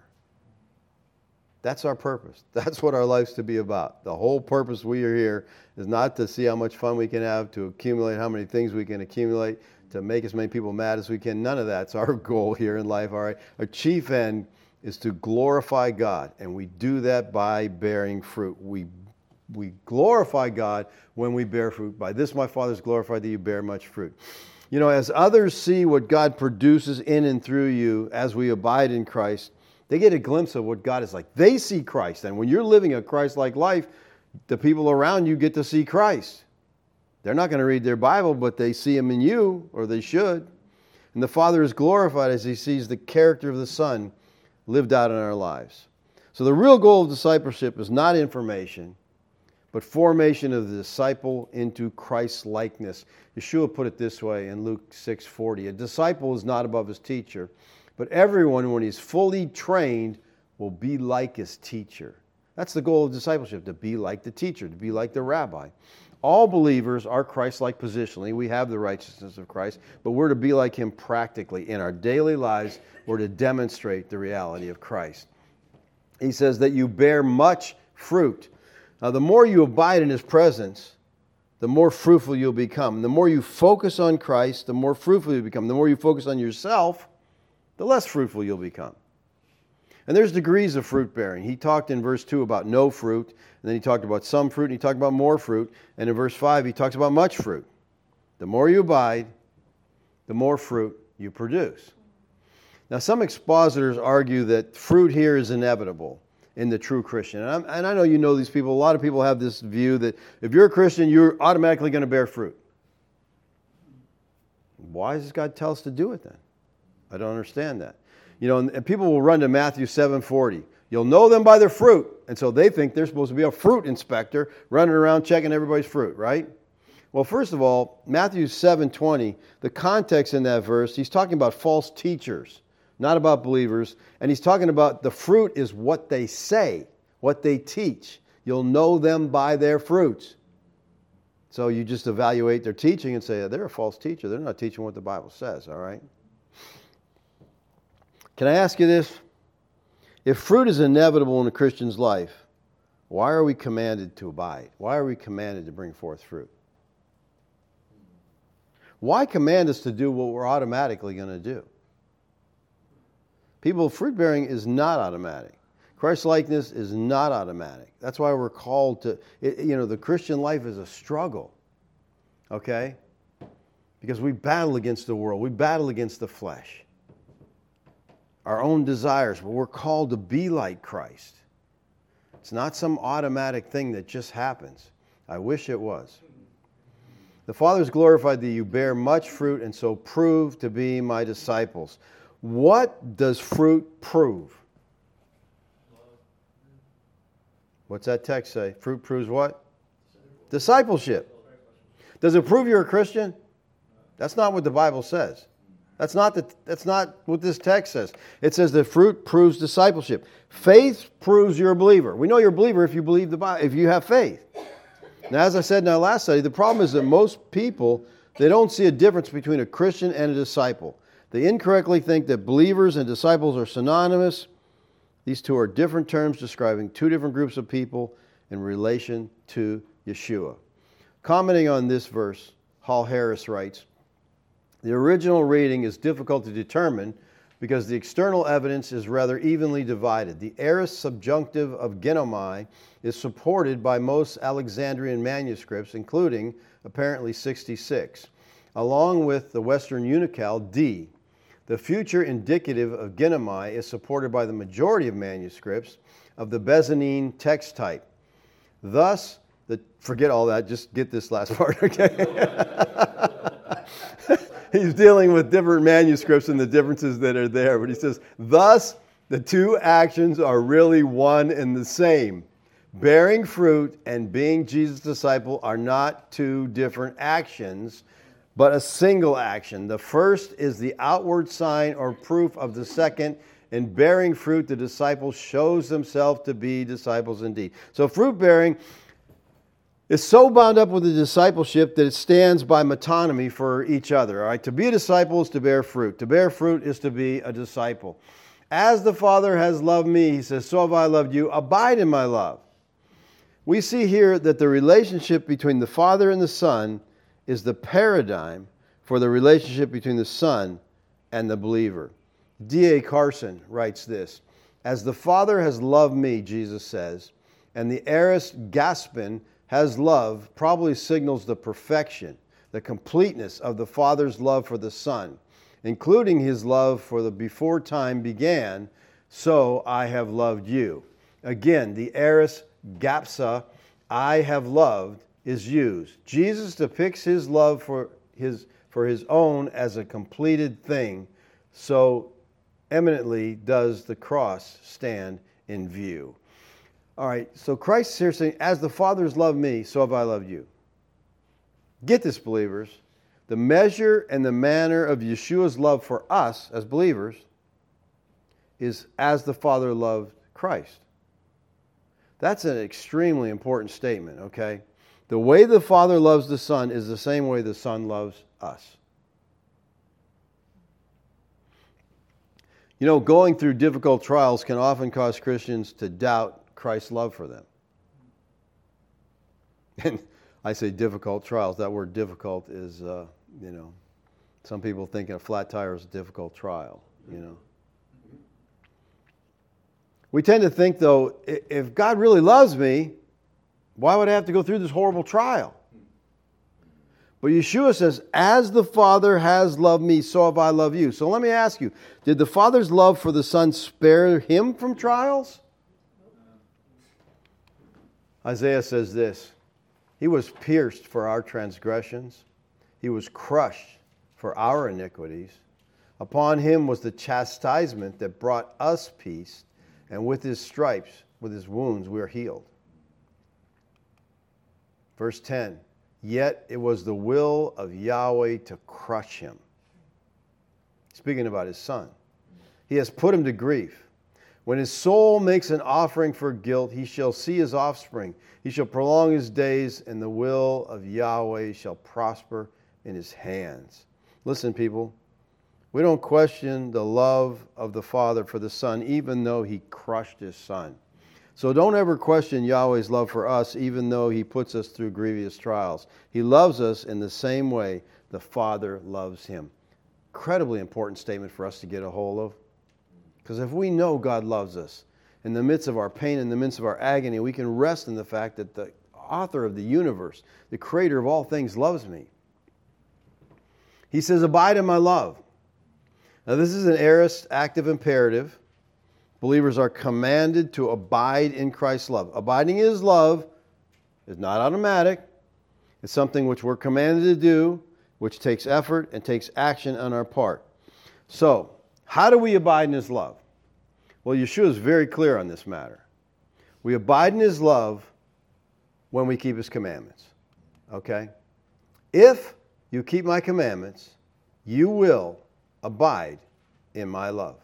That's our purpose. That's what our life's to be about. The whole purpose we are here is not to see how much fun we can have, to accumulate how many things we can accumulate, to make as many people mad as we can. None of that's our goal here in life, all right? Our chief end is to glorify God, and we do that by bearing fruit. We glorify God when we bear fruit. By this my Father is glorified, that you bear much fruit. You know, as others see what God produces in and through you as we abide in Christ, they get a glimpse of what God is like. They see Christ, and when you're living a Christ-like life, the people around you get to see Christ. They're not going to read their Bible, but they see Him in you, or they should. And the Father is glorified as He sees the character of the Son lived out in our lives. So the real goal of discipleship is not information, but formation of the disciple into Christ's likeness. Yeshua put it this way in Luke 6:40. A disciple is not above his teacher, but everyone, when he's fully trained, will be like his teacher. That's the goal of discipleship, to be like the teacher, to be like the rabbi. All believers are Christ-like positionally. We have the righteousness of Christ, but we're to be like Him practically. In our daily lives, we're to demonstrate the reality of Christ. He says that you bear much fruit. Now, the more you abide in His presence, the more fruitful you'll become. The more you focus on Christ, the more fruitful you become. The more you focus on yourself, the less fruitful you'll become. And there's degrees of fruit bearing. He talked in verse 2 about no fruit, and then he talked about some fruit, and he talked about more fruit. And in verse 5, he talks about much fruit. The more you abide, the more fruit you produce. Now, some expositors argue that fruit here is inevitable in the true Christian. And I know you know these people. A lot of people have this view that if you're a Christian, you're automatically going to bear fruit. Why does God tell us to do it then? I don't understand that. You know, and people will run to Matthew 7:40. You'll know them by their fruit. And so they think they're supposed to be a fruit inspector running around checking everybody's fruit, right? Well, first of all, Matthew 7:20, the context in that verse, he's talking about false teachers, not about believers. And he's talking about the fruit is what they say, what they teach. You'll know them by their fruits. So you just evaluate their teaching and say, they're a false teacher. They're not teaching what the Bible says, all right? Can I ask you this? If fruit is inevitable in a Christian's life, why are we commanded to abide? Why are we commanded to bring forth fruit? Why command us to do what we're automatically going to do? People, fruit bearing is not automatic. Christ-likeness is not automatic. That's why we're called to, the Christian life is a struggle, okay? Because we battle against the world. We battle against the flesh. Our own desires, but we're called to be like Christ. It's not some automatic thing that just happens. I wish it was. The Father is glorified that you bear much fruit and so prove to be my disciples. What does fruit prove? What's that text say? Fruit proves what? Discipleship. Does it prove you're a Christian? That's not what the Bible says. That's not what this text says. It says that fruit proves discipleship. Faith proves you're a believer. We know you're a believer if you believe the Bible, if you have faith. Now, as I said in our last study, the problem is that most people, they don't see a difference between a Christian and a disciple. They incorrectly think that believers and disciples are synonymous. These two are different terms describing two different groups of people in relation to Yeshua. Commenting on this verse, Hall Harris writes, the original reading is difficult to determine because the external evidence is rather evenly divided. The aorist subjunctive of ginomai is supported by most Alexandrian manuscripts, including apparently 66, along with the Western Unical D. The future indicative of ginomai is supported by the majority of manuscripts of the Byzantine text type. Thus, forget all that, just get this last part, okay? He's dealing with different manuscripts and the differences that are there. But he says, thus, the two actions are really one and the same. Bearing fruit and being Jesus' disciple are not two different actions, but a single action. The first is the outward sign or proof of the second. In bearing fruit, the disciple shows themselves to be disciples indeed. So fruit bearing is so bound up with the discipleship that it stands by metonymy for each other. All right? To be a disciple is to bear fruit. To bear fruit is to be a disciple. As the Father has loved me, he says, so have I loved you. Abide in my love. We see here that the relationship between the Father and the Son is the paradigm for the relationship between the Son and the believer. D.A. Carson writes this, as the Father has loved me, Jesus says, and the aorist Gaspin has love, probably signals the perfection, the completeness of the Father's love for the Son, including his love for the before time began, so I have loved you. Again, the aorist Gapsa, I have loved, is used. Jesus depicts his love for his own as a completed thing, so eminently does the cross stand in view. All right, so Christ is here saying, as the Father has loved me, so have I loved you. Get this, believers. The measure and the manner of Yeshua's love for us as believers is as the Father loved Christ. That's an extremely important statement, okay? The way the Father loves the Son is the same way the Son loves us. You know, going through difficult trials can often cause Christians to doubt Christ's love for them. And I say difficult trials. That word difficult is, some people think a flat tire is a difficult trial, We tend to think, though, if God really loves me, why would I have to go through this horrible trial? But Yeshua says, as the Father has loved me, so have I loved you. So let me ask you, did the Father's love for the Son spare him from trials? Isaiah says this, he was pierced for our transgressions. He was crushed for our iniquities. Upon him was the chastisement that brought us peace, and with his stripes, with his wounds, we are healed. Verse 10, yet it was the will of Yahweh to crush him. Speaking about his Son. He has put him to grief. When his soul makes an offering for guilt, he shall see his offspring. He shall prolong his days, and the will of Yahweh shall prosper in his hands. Listen, people, we don't question the love of the Father for the Son, even though he crushed his Son. So don't ever question Yahweh's love for us, even though he puts us through grievous trials. He loves us in the same way the Father loves him. Incredibly important statement for us to get a hold of. Because if we know God loves us, in the midst of our pain, in the midst of our agony, we can rest in the fact that the author of the universe, the creator of all things, loves me. He says, abide in my love. Now this is an aorist active imperative. Believers are commanded to abide in Christ's love. Abiding in his love is not automatic. It's something which we're commanded to do, which takes effort and takes action on our part. So, how do we abide in his love? Well, Yeshua is very clear on this matter. We abide in his love when we keep his commandments. Okay? If you keep my commandments, you will abide in my love.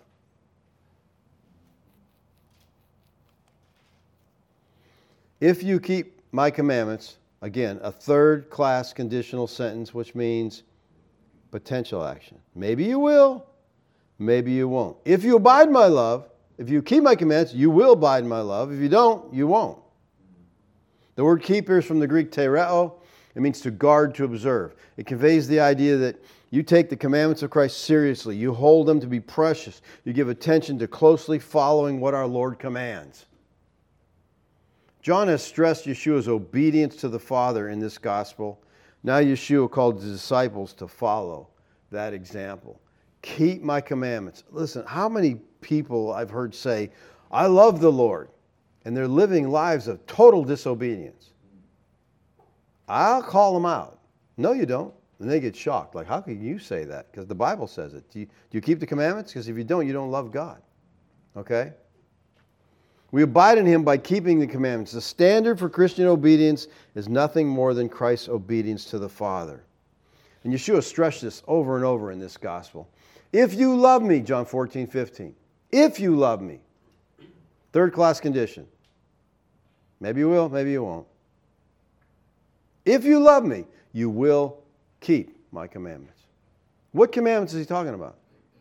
If you keep my commandments, again, a third-class conditional sentence, which means potential action. Maybe you will, maybe you won't. If you abide in my love, if you keep my commandments, you will abide in my love. If you don't, you won't. The word keep here is from the Greek tereo. It means to guard, to observe. It conveys the idea that you take the commandments of Christ seriously. You hold them to be precious. You give attention to closely following what our Lord commands. John has stressed Yeshua's obedience to the Father in this gospel. Now Yeshua called his disciples to follow that example. Keep my commandments. Listen, how many people I've heard say, I love the Lord, and they're living lives of total disobedience. I'll call them out. No, you don't. And they get shocked. Like, how can you say that? Because the Bible says it. Do you keep the commandments? Because if you don't love God. Okay? We abide in Him by keeping the commandments. The standard for Christian obedience is nothing more than Christ's obedience to the Father. And Yeshua stressed this over and over in this gospel. If you love me, John 14:15. If you love me. Third class condition. Maybe you will, maybe you won't. If you love me, you will keep my commandments. What commandments is he talking about?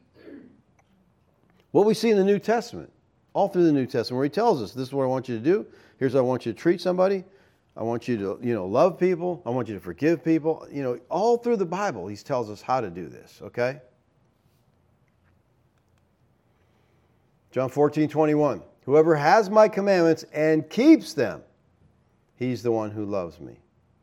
What we see in the New Testament, all through the New Testament, where he tells us, this is what I want you to do. Here's how I want you to treat somebody. I want you to, love people. I want you to forgive people. All through the Bible, he tells us how to do this, okay? John 14:21. Whoever has my commandments and keeps them, he's the one who loves me.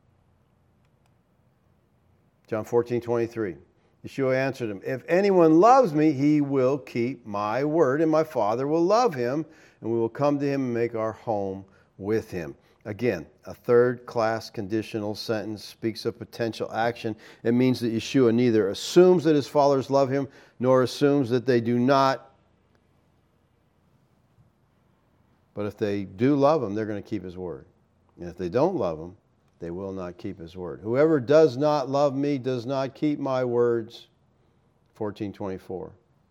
John 14:23. Yeshua answered him, if anyone loves me, he will keep my word, and my Father will love him, and we will come to him and make our home with him. Again, a third-class conditional sentence speaks of potential action. It means that Yeshua neither assumes that his followers love him, nor assumes that they do not. But if they do love him, they're going to keep his word. And if they don't love him, they will not keep his word. Whoever does not love me does not keep my words. 14:24.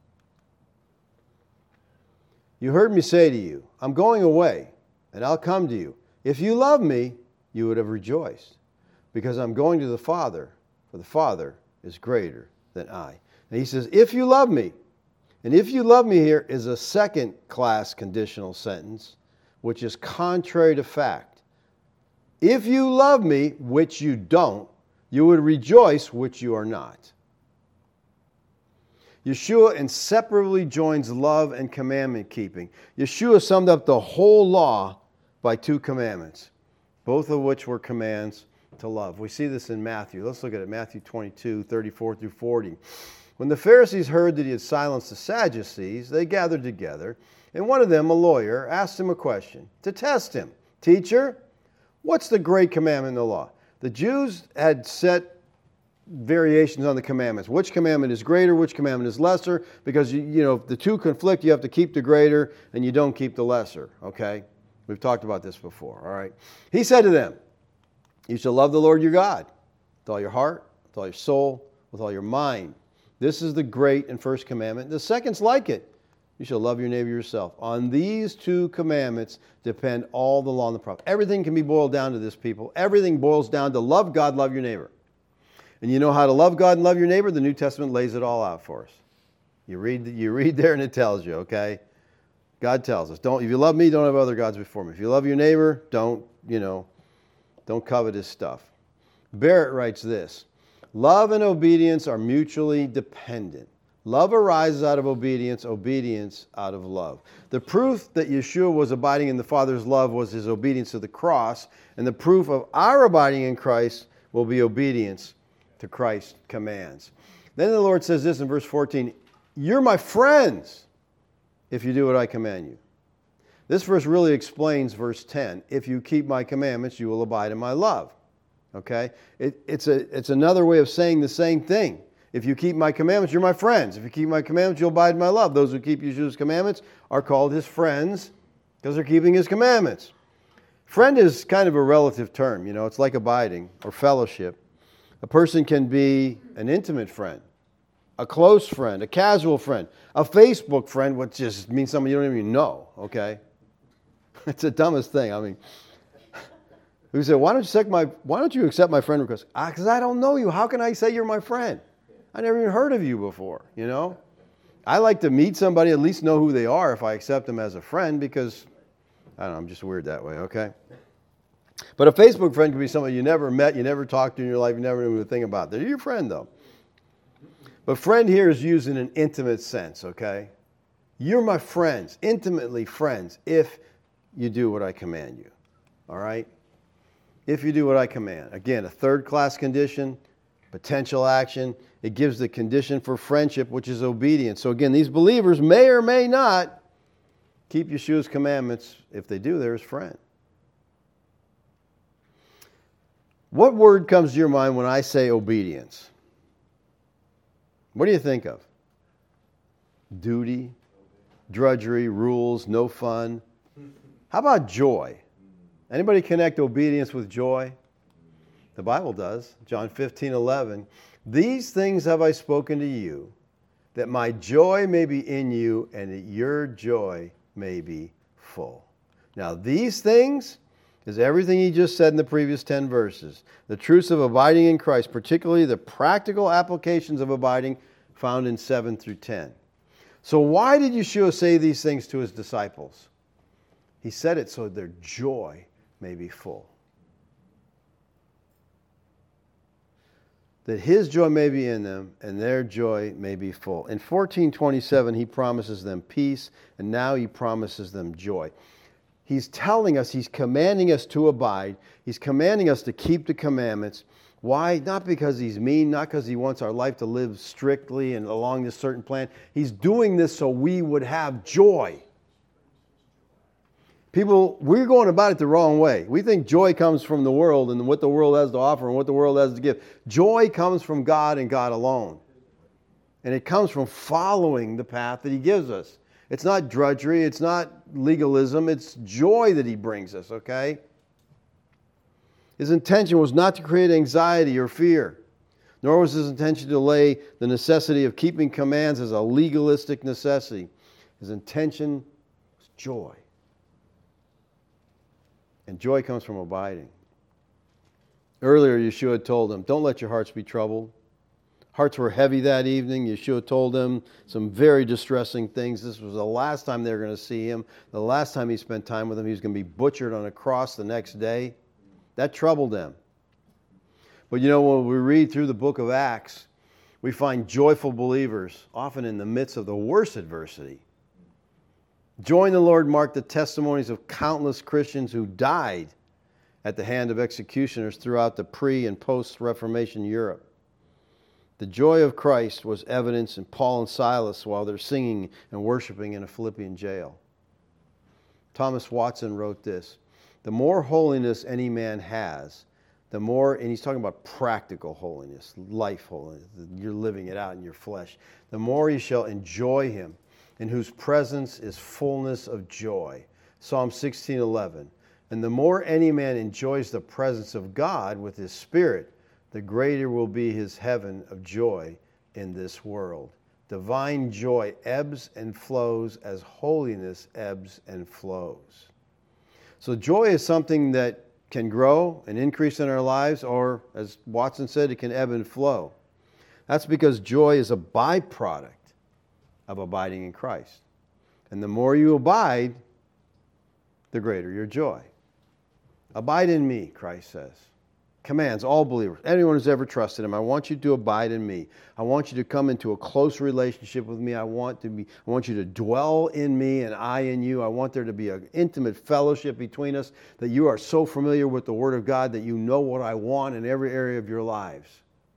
You heard me say to you, I'm going away, and I'll come to you. If you love me, you would have rejoiced, because I'm going to the Father, for the Father is greater than I. And he says, if you love me. And if you love me here is a second-class conditional sentence, which is contrary to fact. If you love me, which you don't, you would rejoice, which you are not. Yeshua inseparably joins love and commandment keeping. Yeshua summed up the whole law by two commandments, both of which were commands to love. We see this in Matthew. Let's look at it, Matthew 22:34 through 40. When the Pharisees heard that he had silenced the Sadducees, they gathered together, and one of them, a lawyer, asked him a question to test him. Teacher, what's the great commandment in the law? The Jews had set variations on the commandments. Which commandment is greater, which commandment is lesser? Because, if the two conflict, you have to keep the greater, and you don't keep the lesser, okay? We've talked about this before, all right? He said to them, you shall love the Lord your God with all your heart, with all your soul, with all your mind. This is the great and first commandment. The second's like it. You shall love your neighbor yourself. On these two commandments depend all the law and the prophets. Everything can be boiled down to this, people. Everything boils down to love God, love your neighbor. And you know how to love God and love your neighbor? The New Testament lays it all out for us. You read there and it tells you, okay? God tells us, if you love me, don't have other gods before me. If you love your neighbor, don't covet his stuff. Barrett writes this, love and obedience are mutually dependent. Love arises out of obedience, obedience out of love. The proof that Yeshua was abiding in the Father's love was his obedience to the cross, and the proof of our abiding in Christ will be obedience to Christ's commands. Then the Lord says this in verse 14, you're my friends if you do what I command you. This verse really explains verse 10. If you keep my commandments, you will abide in my love. Okay? It's another way of saying the same thing. If you keep my commandments, you're my friends. If you keep my commandments, you'll abide in my love. Those who keep Yeshua's commandments are called his friends because they're keeping his commandments. Friend is kind of a relative term. It's like abiding or fellowship. A person can be an intimate friend, a close friend, a casual friend, a Facebook friend, which just means somebody you don't even know, okay? It's the dumbest thing. I mean, who said, why don't you accept my friend request? Because I don't know you. How can I say you're my friend? I never even heard of you before, I like to meet somebody, at least know who they are if I accept them as a friend because, I don't know, I'm just weird that way, okay? But a Facebook friend could be somebody you never met, you never talked to in your life, you never knew a thing about. They're your friend, though. But friend here is used in an intimate sense, okay? You're my friends, intimately friends, if you do what I command you, all right? If you do what I command. Again, a third-class condition, potential action. It gives the condition for friendship, which is obedience. So again, these believers may or may not keep Yeshua's commandments. If they do, they're his friend. What word comes to your mind when I say obedience? What do you think of? Duty, drudgery, rules, no fun. How about joy? Anybody connect obedience with joy? The Bible does. John 15:11. These things have I spoken to you, that my joy may be in you and that your joy may be full. Now these things is everything he just said in the previous 10 verses. The truths of abiding in Christ, particularly the practical applications of abiding found in 7 through 10. So why did Yeshua say these things to his disciples? He said it so their joy may be full. That his joy may be in them and their joy may be full. In 14:27, he promises them peace, and now he promises them joy. He's telling us, he's commanding us to abide. He's commanding us to keep the commandments. Why? Not because he's mean, not because he wants our life to live strictly and along this certain plan. He's doing this so we would have joy. People, we're going about it the wrong way. We think joy comes from the world and what the world has to offer and what the world has to give. Joy comes from God and God alone. And it comes from following the path that he gives us. It's not drudgery, it's not legalism, it's joy that he brings us, okay? His intention was not to create anxiety or fear, nor was his intention to lay the necessity of keeping commands as a legalistic necessity. His intention was joy. And joy comes from abiding. Earlier, Yeshua told them, don't let your hearts be troubled. Hearts were heavy that evening. Yeshua told them some very distressing things. This was the last time they were going to see him. The last time he spent time with them, he was going to be butchered on a cross the next day. That troubled them. But you know, when we read through the book of Acts, we find joyful believers, often in the midst of the worst adversity. Joy in the Lord marked the testimonies of countless Christians who died at the hand of executioners throughout the pre- and post-Reformation Europe. The joy of Christ was evidenced in Paul and Silas while they're singing and worshiping in a Philippian jail. Thomas Watson wrote this, the more holiness any man has, the more, and he's talking about practical holiness, life holiness, you're living it out in your flesh, the more you shall enjoy him, in whose presence is fullness of joy. Psalm 16:11. And the more any man enjoys the presence of God with his spirit, the greater will be his heaven of joy in this world. Divine joy ebbs and flows as holiness ebbs and flows. So joy is something that can grow and increase in our lives, or as Watson said, it can ebb and flow. That's because joy is a byproduct of abiding in Christ. And the more you abide, the greater your joy. Abide in me, Christ says. Commands all believers, anyone who's ever trusted him. I want you to abide in me. I want you to come into a close relationship with me. I want you to dwell in me and I in you. I want there to be an intimate fellowship between us, that you are so familiar with the Word of God that you know what I want in every area of your lives.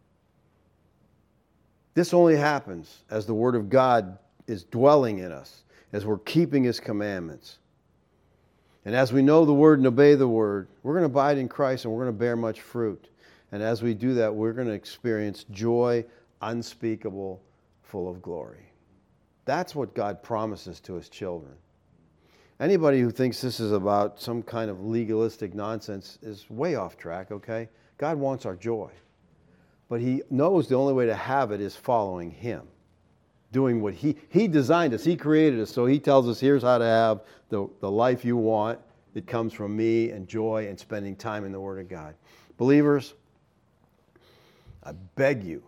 This only happens as the Word of God is dwelling in us, as we're keeping his commandments. And as we know the Word and obey the Word, we're going to abide in Christ and we're going to bear much fruit. And as we do that, we're going to experience joy unspeakable, full of glory. That's what God promises to his children. Anybody who thinks this is about some kind of legalistic nonsense is way off track, okay? God wants our joy. But he knows the only way to have it is following him. Doing what he designed us. He created us. So he tells us here's how to have the life you want. It comes from me and joy and spending time in the Word of God. Believers, I beg you,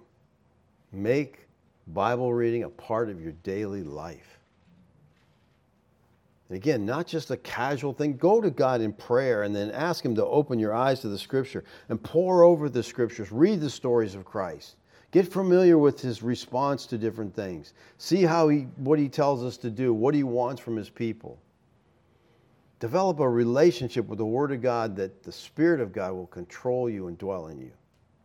make Bible reading a part of your daily life. And again, not just a casual thing. Go to God in prayer and then ask Him to open your eyes to the Scripture and pore over the Scriptures. Read the stories of Christ. Get familiar with His response to different things. See what He tells us to do, what He wants from His people. Develop a relationship with the Word of God that the Spirit of God will control you and dwell in you.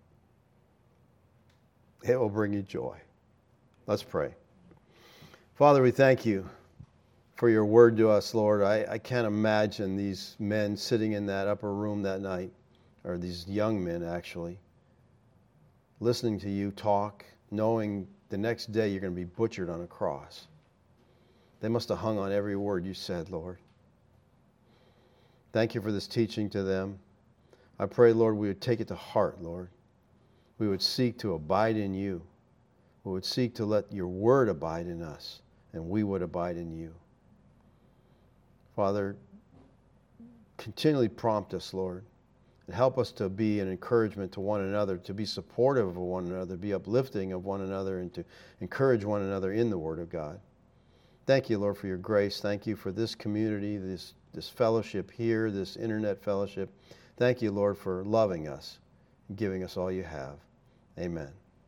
It will bring you joy. Let's pray. Father, we thank You for Your word to us, Lord. I can't imagine these men sitting in that upper room that night, or these young men actually, listening to You talk, knowing the next day you're going to be butchered on a cross. They must have hung on every word You said, Lord. Thank You for this teaching to them. I pray, Lord, we would take it to heart, Lord. We would seek to abide in You. We would seek to let Your word abide in us, and we would abide in You. Father, continually prompt us, Lord, and help us to be an encouragement to one another, to be supportive of one another, be uplifting of one another, and to encourage one another in the Word of God. Thank You, Lord, for Your grace. Thank You for this community, this fellowship here, this internet fellowship. Thank You, Lord, for loving us and giving us all You have. Amen.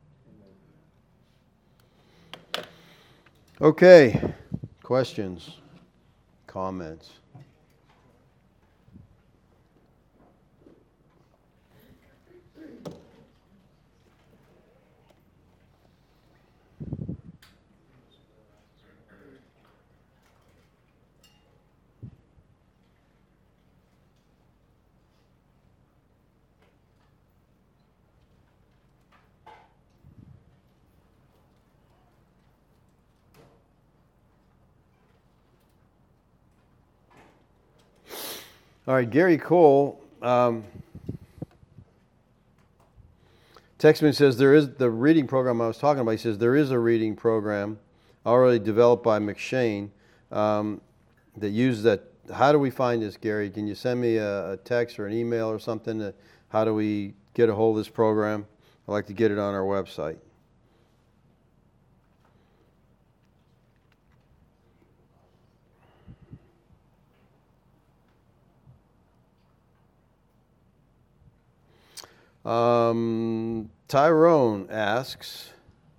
Okay, questions, comments? All right, Gary Cole texts me and says there is the reading program I was talking about. He says there is a reading program already developed by McShane that uses that. How do we find this, Gary? Can you send me a text or an email or something? How do we get a hold of this program? I'd like to get it on our website. Tyrone asks,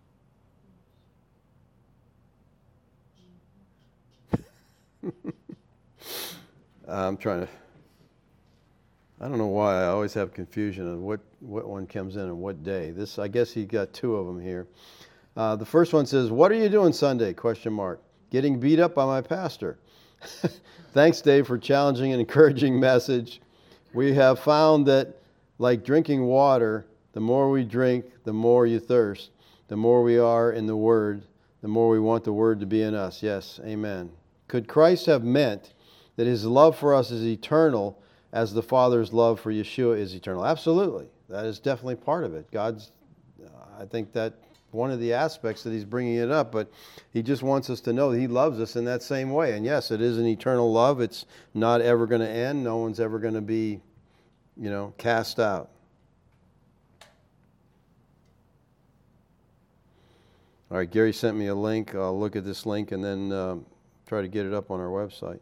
I don't know why I always have confusion on what one comes in on what day. I guess he got two of them here. The first one says, "What are you doing Sunday?" ? Getting beat up by my pastor. Thanks, Dave, for challenging and encouraging message. We have found that like drinking water, the more we drink, the more you thirst. The more we are in the Word, the more we want the Word to be in us. Yes, amen. Could Christ have meant that His love for us is eternal as the Father's love for Yeshua is eternal? Absolutely. That is definitely part of it. I think that one of the aspects that He's bringing it up, but He just wants us to know that He loves us in that same way. And yes, it is an eternal love. It's not ever going to end. No one's ever going to be cast out. All right, Gary sent me a link. I'll look at this link and then try to get it up on our website.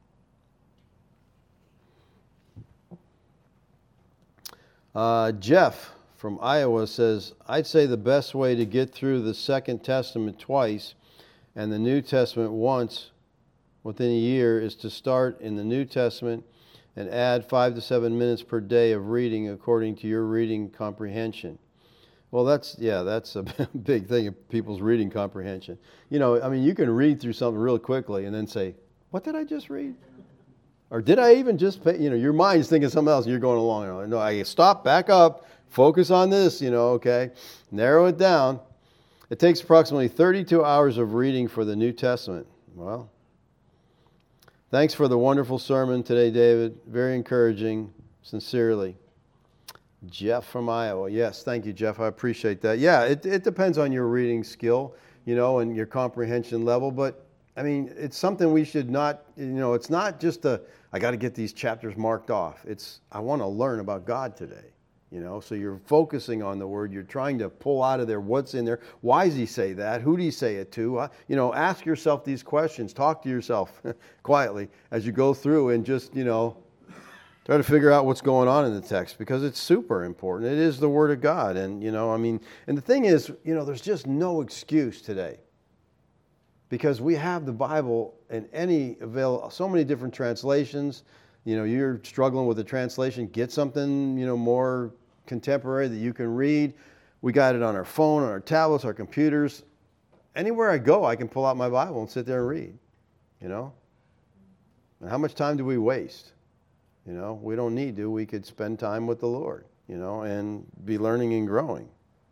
Jeff from Iowa says, I'd say the best way to get through the Second Testament twice and the New Testament once within a year is to start in the New Testament and add 5 to 7 minutes per day of reading according to your reading comprehension. Well, that's a big thing of people's reading comprehension. You can read through something real quickly and then say, what did I just read? Or did I even just pay? Your mind's thinking something else and you're going along. No, I stop, back up, focus on this, okay? Narrow it down. It takes approximately 32 hours of reading for the New Testament. Well, thanks for the wonderful sermon today, David. Very encouraging. Sincerely. Jeff from Iowa. Yes, thank you, Jeff. I appreciate that. Yeah, it depends on your reading skill, and your comprehension level. But, it's something we should not, it's not just I got to get these chapters marked off. It's, I want to learn about God today. So you're focusing on the word. You're trying to pull out of there what's in there. Why does he say that? Who do he say it to? Ask yourself these questions. Talk to yourself quietly as you go through and just, try to figure out what's going on in the text, because it's super important. It is the Word of God. And, and the thing is, there's just no excuse today, because we have the Bible in so many different translations. You're struggling with the translation. Get something, more contemporary that you can read. We got it on our phone, on our tablets, our computers. Anywhere I go, I can pull out my Bible and sit there and read, And how much time do we waste? We don't need to. We could spend time with the Lord, and be learning and growing.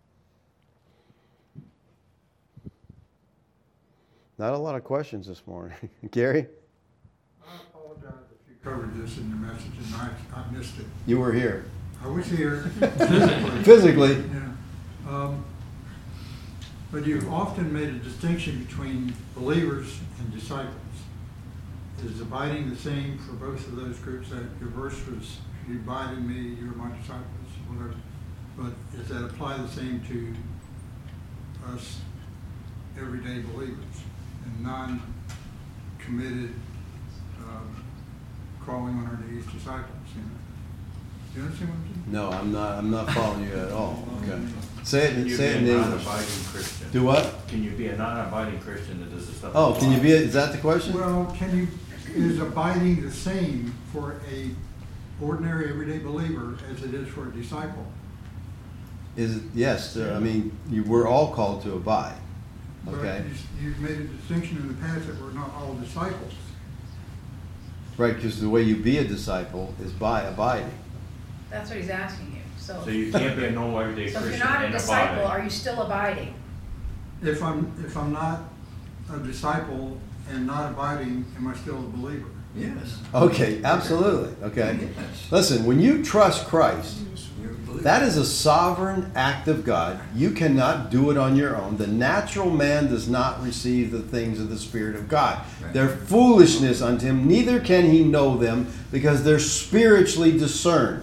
Not a lot of questions this morning. Gary? I apologize if you covered this in your message and I missed it. You were here. I was here physically. Physically. Yeah. But you've often made a distinction between believers and disciples. Is abiding the same for both of those groups? That your verse was, "You abide in me, you are my disciples," whatever. But does that apply the same to us everyday believers and non-committed, crawling on our knees disciples? Do you understand what I'm saying? No, I'm not following you at all. Okay. Say it in English. Non-abiding Christian. Do what? Can you be a non-abiding Christian that does the stuff? Oh, can you be? Is that the question? Well, is abiding the same for a ordinary everyday believer as it is for a disciple? Yes. We're all called to abide. Okay. But you've made a distinction in the past that we're not all disciples. Right, because the way you be a disciple is by abiding. That's what he's asking you. So you can't be a normal everyday So Christian. if you're not a and disciple, abide. are you still abiding? If I'm not a disciple and not abiding, am I still a believer? Yes. Okay, absolutely. Okay. Yes. Listen, when you trust Christ, that is a sovereign act of God. You cannot do it on your own. The natural man does not receive the things of the Spirit of God. They're foolishness unto him, neither can he know them, because they're spiritually discerned.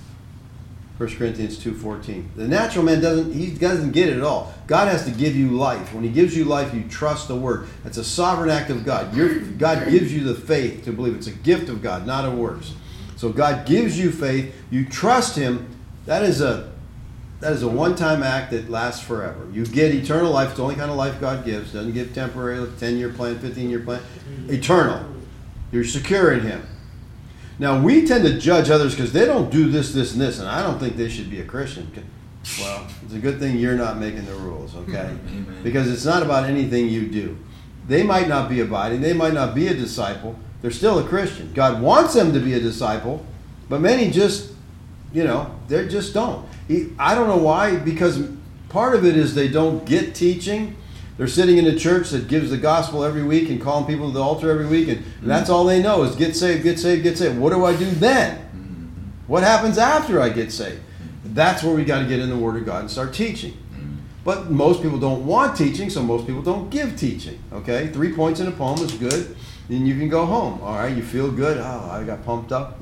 1 Corinthians 2:14. The natural man doesn't get it at all. God has to give you life. When he gives you life, you trust the Word. That's a sovereign act of God. God gives you the faith to believe. It's a gift of God, not a works. So God gives you faith. You trust him. That is a one-time act that lasts forever. You get eternal life. It's the only kind of life God gives. Doesn't give temporary, 10-year plan, 15-year plan. Eternal. You're secure in him. Now, we tend to judge others because they don't do this, this, and this, and I don't think they should be a Christian. Well, it's a good thing you're not making the rules, okay? Amen. Because it's not about anything you do. They might not be abiding. They might not be a disciple. They're still a Christian. God wants them to be a disciple, but many just, they just don't. I don't know why, because part of it is they don't get teaching. They're sitting in a church that gives the gospel every week and calling people to the altar every week, and that's all they know is get saved, get saved, get saved. What do I do then? What happens after I get saved? That's where we got to get in the Word of God and start teaching. But most people don't want teaching, so most people don't give teaching. Okay, 3 points in a poem is good, then you can go home. All right, you feel good. Oh, I got pumped up,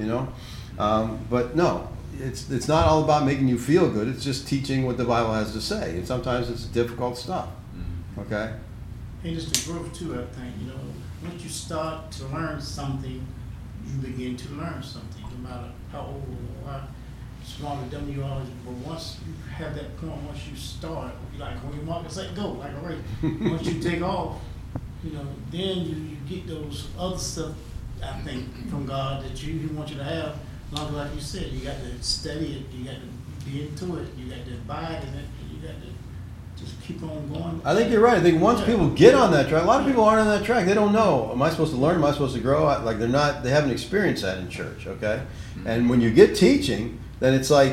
But no, it's not all about making you feel good. It's just teaching what the Bible has to say, and sometimes it's difficult stuff. Okay. And just the growth too, I think, once you start to learn something, you begin to learn something, no matter how old or how small or dumb you are. But once you have that point, once you start, like when you walk and say go, like a race, once you take off, then you get those other stuff, I think, from God that He wants you to have. Long like you said, you got to study it, you got to be into it, you got to abide in it, and you got to just keep on going. I think you're right. I think once people get on that track, a lot of people aren't on that track. They don't know. Am I supposed to learn? Am I supposed to grow? Like they haven't experienced that in church, okay? And when you get teaching, then it's like,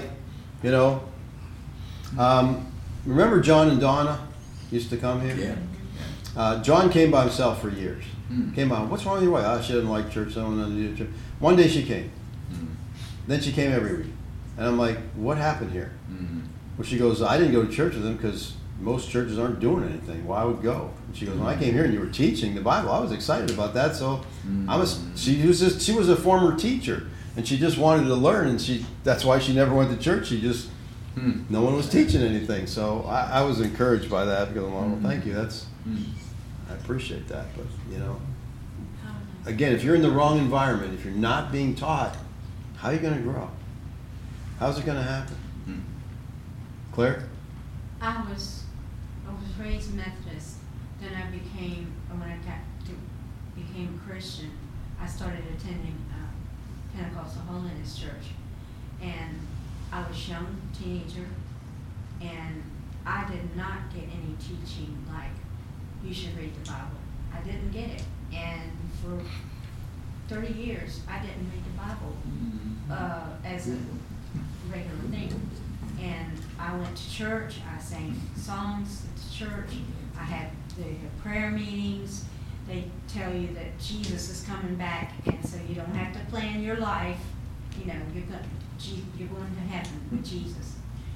remember John and Donna used to come here? Yeah. John came by himself for years. Came by, what's wrong with your wife? Oh, she doesn't like church. I don't want to do church. One day she came. Then she came every week. And I'm like, what happened here? Well, she goes, I didn't go to church with them because most churches aren't doing anything. Well, I would go. And she goes, when I came here and you were teaching the Bible, I was excited about that. So she was a former teacher. and she just wanted to learn, and that's why she never went to church. She just no one was teaching anything. So I was encouraged by that because I'm like, well, thank you. I appreciate that. But again, if you're in the wrong environment, if you're not being taught, how are you going to grow? How's it going to happen? Claire? I was raised Methodist. Then when I became a Christian, I started attending Pentecostal Holiness Church. And I was a young teenager, and I did not get any teaching like, you should read the Bible. I didn't get it. And for 30 years, I didn't read the Bible as a regular thing. And I went to church, I sang songs at church, I had the prayer meetings. They tell you that Jesus is coming back, and so you don't have to plan your life. You know, you're going to heaven with Jesus.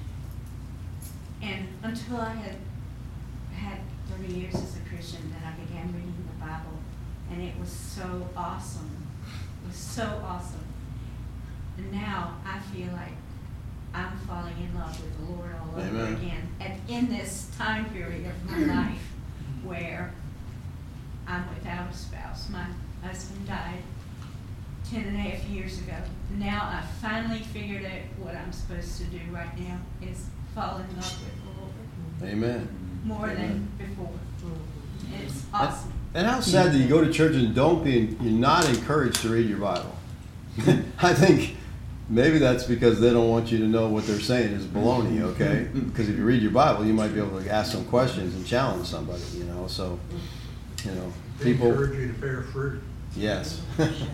And until I had 30 years as a Christian, then I began reading the Bible, and it was so awesome. It was so awesome. And now I feel like I'm falling in love with the Lord all over again. And in this time period of my life where I'm without a spouse. My husband died 10.5 years ago. Now I finally figured out what I'm supposed to do right now is fall in love with the Lord. Amen. More than before. It's awesome. And how sad that you go to church and you're not encouraged to read your Bible. I think maybe that's because they don't want you to know what they're saying is baloney, okay? Because if you read your Bible, you might be able to ask some questions and challenge somebody, so, They people... encourage you to bear fruit. Yes.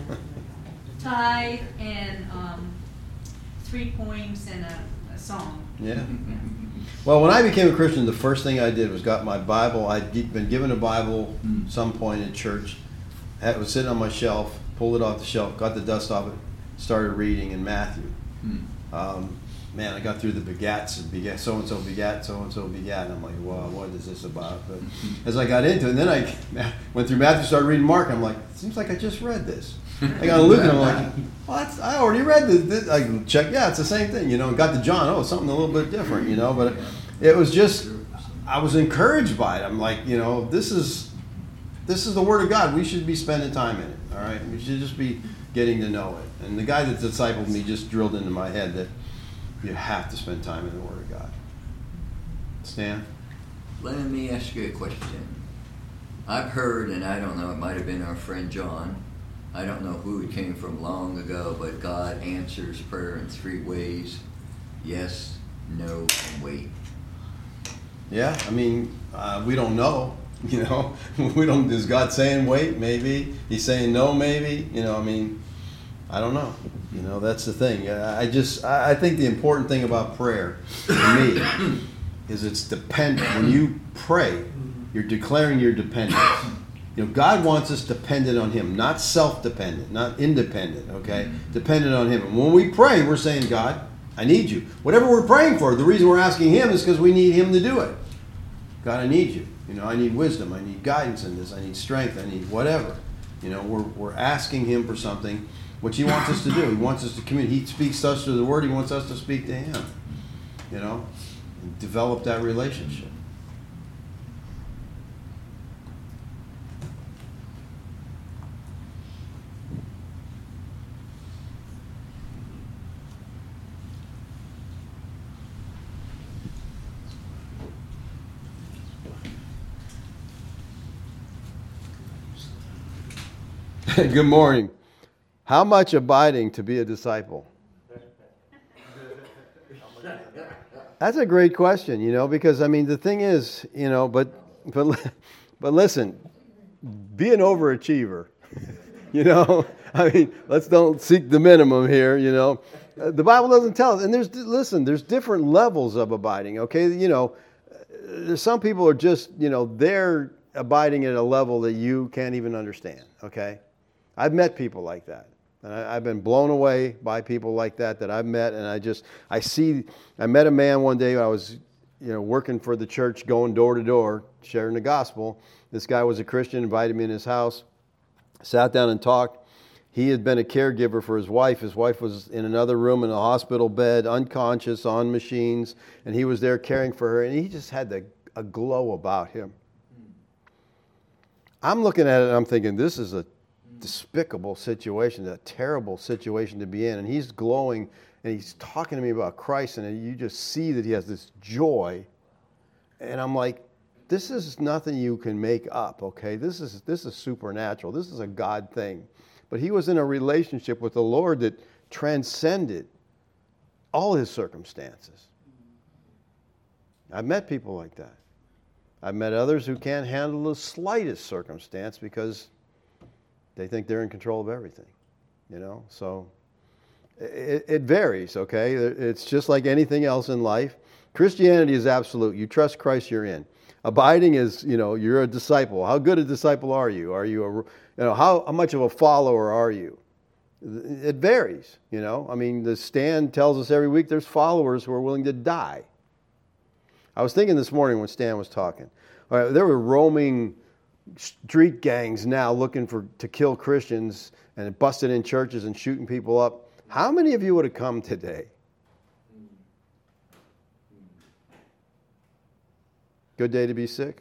Tithe and 3 poems and a song. Yeah. Well, when I became a Christian, the first thing I did was got my Bible. I'd been given a Bible some point in church. It was sitting on my shelf, pulled it off the shelf, got the dust off it, started reading in Matthew. Man, I got through the begats, and so-and-so begat, so-and-so begat, and I'm like, wow, what is this about? But as I got into it, and then I went through Matthew, started reading Mark, and I'm like, it seems like I just read this. I got to Luke, and I'm like, well, I already read this. I checked, it's the same thing, and got to John, something a little bit different, but it was just, I was encouraged by it. I'm like, this is the Word of God. We should be spending time in it, all right? We should just be getting to know it. And the guy that discipled me just drilled into my head that you have to spend time in the Word of God. Stan? Let me ask you a question. I've heard, and I don't know, it might have been our friend John, I don't know who it came from long ago, but God answers prayer in 3 ways: yes, no, and wait. Yeah, we don't know. We don't. Is God saying wait? Maybe He's saying no. Maybe. I don't know. That's the thing. I think the important thing about prayer for me is it's dependent. When you pray, you're declaring your dependence. God wants us dependent on Him, not self-dependent, not independent, okay? Dependent on Him. And when we pray, we're saying, God, I need you. Whatever we're praying for, the reason we're asking Him is because we need Him to do it. God, I need you. I need wisdom. I need guidance in this. I need strength. I need whatever. We're asking Him for something, which He wants us to do. He wants us to communicate. He speaks to us through the Word. He wants us to speak to Him, and develop that relationship. Good morning. How much abiding to be a disciple? That's a great question, because the thing is, but listen, be an overachiever. Let's don't seek the minimum here. The Bible doesn't tell us, and there's different levels of abiding. Okay, there's some people are just they're abiding at a level that you can't even understand. Okay. I've met people like that, and I've been blown away by people like that I've met, and I met a man one day. I was, working for the church, going door to door, sharing the gospel. This guy was a Christian, invited me in his house, sat down and talked. he had been a caregiver for his wife. His wife was in another room in a hospital bed, unconscious, on machines, and he was there caring for her, and he just had a glow about him. I'm looking at it and I'm thinking, this is a despicable situation, a terrible situation to be in. And he's glowing and he's talking to me about Christ, and you just see that he has this joy. And I'm like, this is nothing you can make up, okay? This is supernatural. This is a God thing. But he was in a relationship with the Lord that transcended all his circumstances. I've met people like that. I've met others who can't handle the slightest circumstance because they think they're in control of everything, you know? So it varies, okay? It's just like anything else in life. Christianity is absolute. You trust Christ, you're in. Abiding is, you're a disciple. How good a disciple are you? Are you how much of a follower are you? It varies, I mean, the Stan tells us every week there's followers who are willing to die. I was thinking this morning when Stan was talking. All right, there were roaming street gangs now looking to kill Christians and busting in churches and shooting people up. How many of you would have come today? Good day to be sick?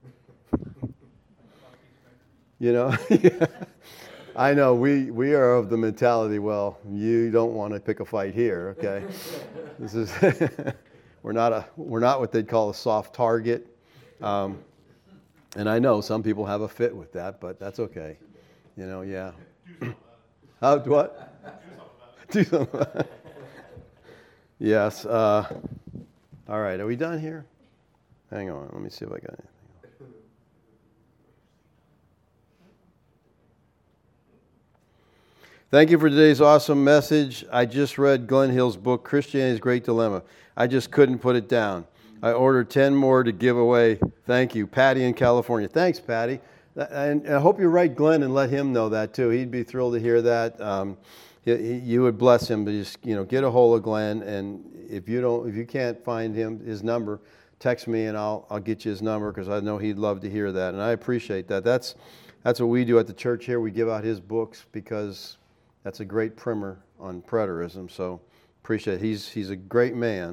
Yeah. I know, we are of the mentality, well, you don't want to pick a fight here, okay? This is we're not what they'd call a soft target. And I know some people have a fit with that, but that's okay. Yeah. How, what? Do something about it. Yes. All right, are we done here? Hang on, let me see if I got anything. Thank you for today's awesome message. I just read Glenn Hill's book, Christianity's Great Dilemma. I just couldn't put it down. I ordered 10 more to give away. Thank you. Patty in California. Thanks, Patty. And I hope you write Glenn and let him know that, too. He'd be thrilled to hear that. You would bless him, but just, get a hold of Glenn. And if you can't find his number, text me and I'll get you his number, because I know he'd love to hear that. And I appreciate that. That's what we do at the church here. We give out his books because that's a great primer on preterism. So appreciate it. He's a great man.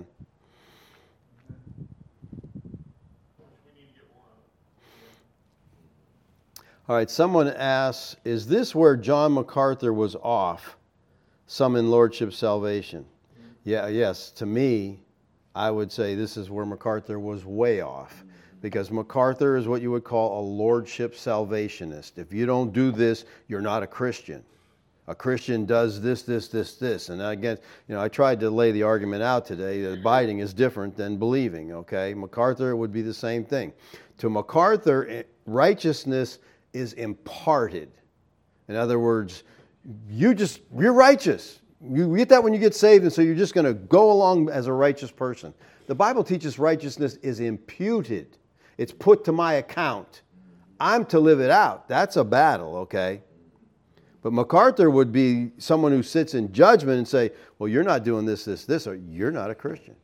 All right, someone asks, is this where John MacArthur was off? Some in Lordship Salvation. Yes, to me, I would say this is where MacArthur was way off. Because MacArthur is what you would call a Lordship Salvationist. If you don't do this, you're not a Christian. A Christian does this, this, this, this. And again, I tried to lay the argument out today that abiding is different than believing, okay? MacArthur would be the same thing. To MacArthur, righteousness is imparted. In other words, you're righteous. You get that when you get saved, and so you're just going to go along as a righteous person. The Bible teaches righteousness is imputed. It's put to my account. I'm to live it out. That's a battle, okay? But MacArthur would be someone who sits in judgment and say, well, you're not doing this, this, this, or you're not a Christian.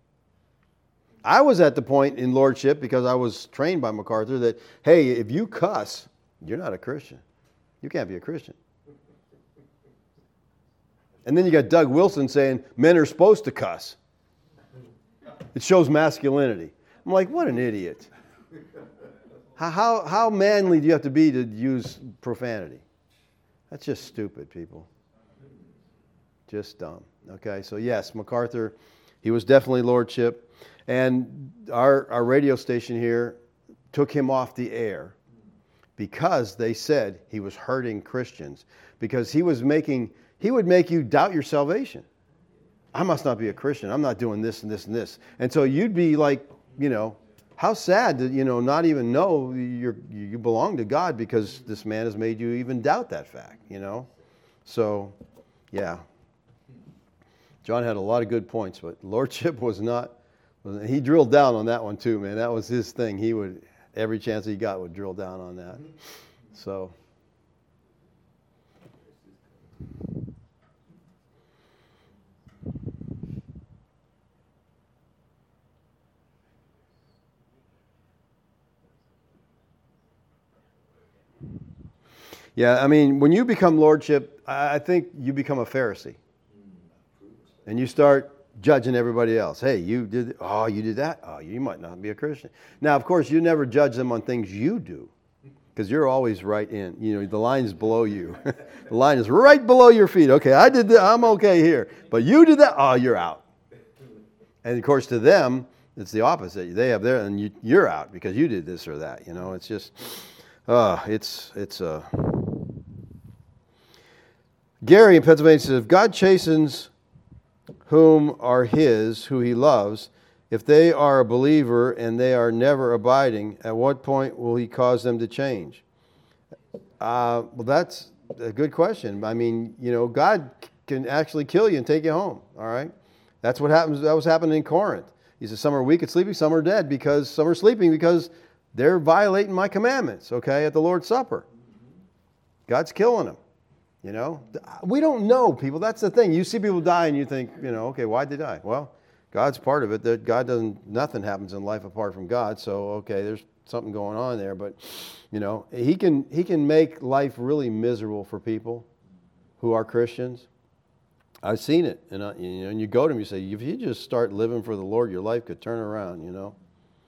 I was at the point in Lordship, because I was trained by MacArthur, that, hey, if you cuss, you're not a Christian. You can't be a Christian. And then you got Doug Wilson saying men are supposed to cuss. It shows masculinity. I'm like, what an idiot. How manly do you have to be to use profanity? That's just stupid, people. Just dumb. Okay, so yes, MacArthur, he was definitely Lordship. And our radio station here took him off the air because they said he was hurting Christians. Because he would make you doubt your salvation. I must not be a Christian. I'm not doing this and this and this. And so you'd be like, how sad to, not even know you belong to God, because this man has made you even doubt that fact, So, yeah. John had a lot of good points, but Lordship was not. He drilled down on that one too, man. That was his thing. He would, every chance he got, would drill down on that. So. Yeah, I mean, when you become lordship, I think you become a Pharisee. And you start judging everybody else. Hey, you did that? Oh, you might not be a Christian. Now, of course, you never judge them on things you do, because you're always right in. You know, the line is below you. The line is right below your feet. Okay, I did that. I'm okay here. But you did that? Oh, you're out. And, of course, to them, it's the opposite. They have their, and you're out because you did this or that. You know, it's just, Gary in Pennsylvania says, if God chastens whom are his, who he loves, if they are a believer and they are never abiding, at what point will he cause them to change? Well, that's a good question. I mean, you know, God can actually kill you and take you home, all right? That's what happens. That was happening in Corinth. He says, some are weak and sleeping, some are dead, because some are sleeping because they're violating my commandments, okay, at the Lord's Supper. God's killing them. You know, we don't know, people. That's the thing. You see people die and you think, you know, okay, why'd they die? Well, God's part of it. That God doesn't, nothing happens in life apart from God. So, okay, there's something going on there. But, you know, he can make life really miserable for people who are Christians. I've seen it. And, you know, and you go to them, you say, if you just start living for the Lord, your life could turn around, you know.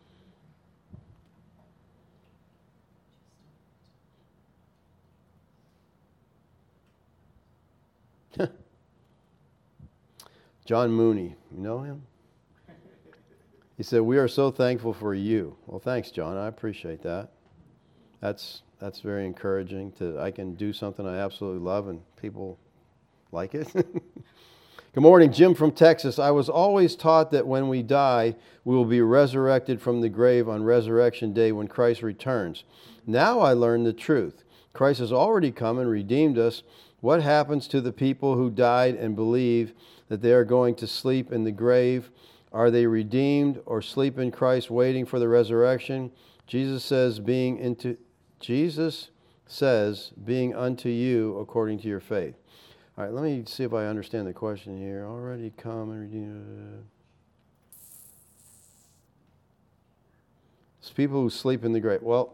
John Mooney, you know him? He said, we are so thankful for you. Well, thanks, John. I appreciate that. That's very encouraging. I can do something I absolutely love and people like it. Good morning, Jim from Texas. I was always taught that when we die, we will be resurrected from the grave on Resurrection Day when Christ returns. Now I learn the truth. Christ has already come and redeemed us. What happens to the people who died and believe that they are going to sleep in the grave? Are they redeemed or sleep in Christ waiting for the resurrection? Jesus says, being unto you according to your faith. All right, let me see if I understand the question here. Already come and redeemed. It's people who sleep in the grave. Well,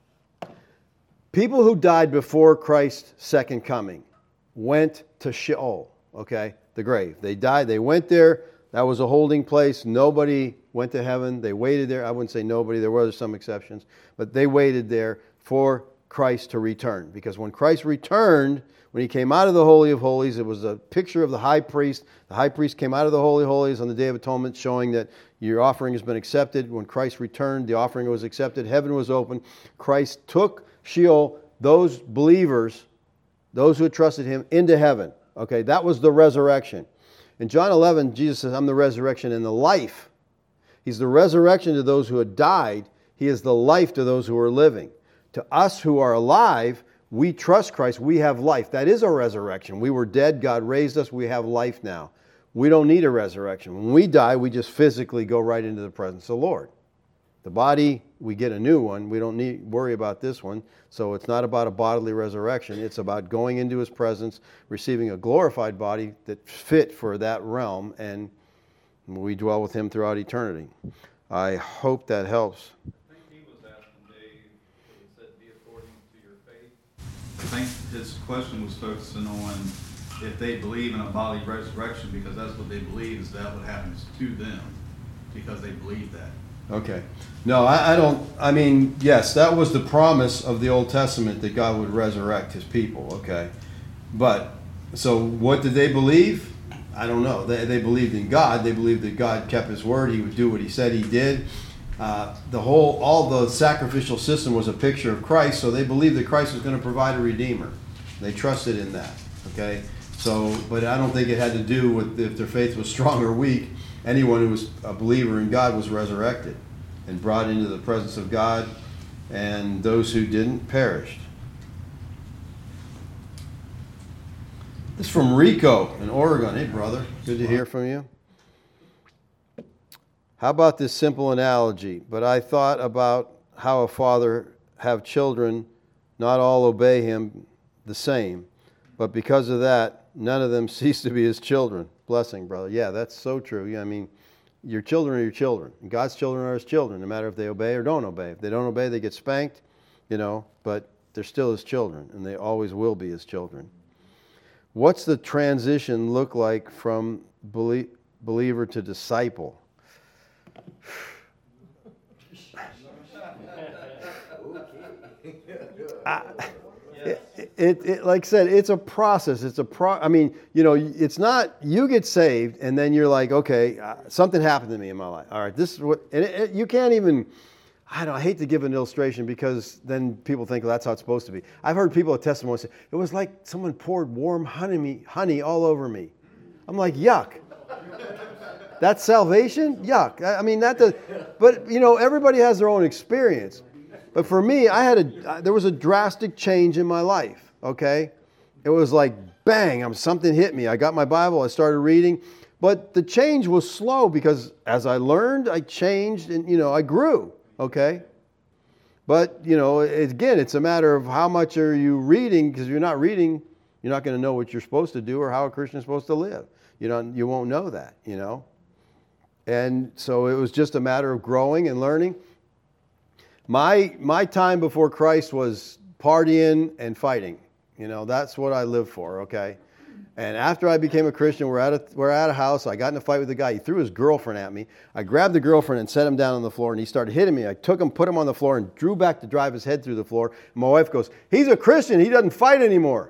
people who died before Christ's second coming went to Sheol, okay, the grave. They died, they went there. That was a holding place. Nobody went to heaven. They waited there. I wouldn't say nobody. There were some exceptions. But they waited there for Christ to return. Because when Christ returned, when he came out of the Holy of Holies, it was a picture of the high priest. The high priest came out of the Holy of Holies on the Day of Atonement, showing that your offering has been accepted. When Christ returned, the offering was accepted. Heaven was open. Christ took Sheol, those believers, those who had trusted him, into heaven. Okay, that was the resurrection. In John 11, Jesus says, I'm the resurrection and the life. He's the resurrection to those who had died. He is the life to those who are living. To us who are alive, we trust Christ. We have life. That is a resurrection. We were dead. God raised us. We have life now. We don't need a resurrection. When we die, we just physically go right into the presence of the Lord. The body, we get a new one. We don't worry about this one. So it's not about a bodily resurrection. It's about going into his presence, receiving a glorified body that's fit for that realm, and we dwell with him throughout eternity. I hope that helps. I think he was asking Dave, it said, be according to your faith. I think his question was focusing on if they believe in a bodily resurrection, because that's what they believe is that what happens to them, because they believe that. Okay. No, I don't. I mean, yes, that was the promise of the Old Testament that God would resurrect his people. Okay. But, so what did they believe? I don't know. They believed in God. They believed that God kept his word. He would do what he said he did. All the sacrificial system was a picture of Christ, so they believed that Christ was going to provide a redeemer. They trusted in that. Okay. So, but I don't think it had to do with if their faith was strong or weak. Anyone who was a believer in God was resurrected and brought into the presence of God, and those who didn't perished. This is from Rico in Oregon. Hey, brother. Good to hear from you. How about this simple analogy? But I thought about how a father have children, not all obey him the same, but because of that, none of them cease to be his children. Blessing, brother. Yeah, that's so true. Yeah, I mean, your children are your children. And God's children are his children, no matter if they obey or don't obey. If they don't obey, they get spanked, you know. But they're still His children, and they always will be His children. What's the transition look like from believer to disciple? Like I said, it's a process. I mean, it's not you get saved and then you're like, okay, something happened to me in my life. All right, this is what, and you can't even. I hate to give an illustration because then people think, well, that's how it's supposed to be. I've heard people at testimony say, it was like someone poured warm honey all over me. I'm like, yuck. That's salvation? Yuck. I mean, but everybody has their own experience. But for me, there was a drastic change in my life, okay? It was like, bang, something hit me. I got my Bible, I started reading. But the change was slow because as I learned, I changed and, I grew. Okay? But, again, it's a matter of how much are you reading, because if you're not reading, you're not going to know what you're supposed to do or how a Christian is supposed to live. You won't know that, And so it was just a matter of growing and learning. My time before Christ was partying and fighting. That's what I lived for, okay? And after I became a Christian, we're at a house. I got in a fight with a guy. He threw his girlfriend at me. I grabbed the girlfriend and set him down on the floor, and he started hitting me. I took him, put him on the floor, and drew back to drive his head through the floor. And my wife goes, "He's a Christian. He doesn't fight anymore."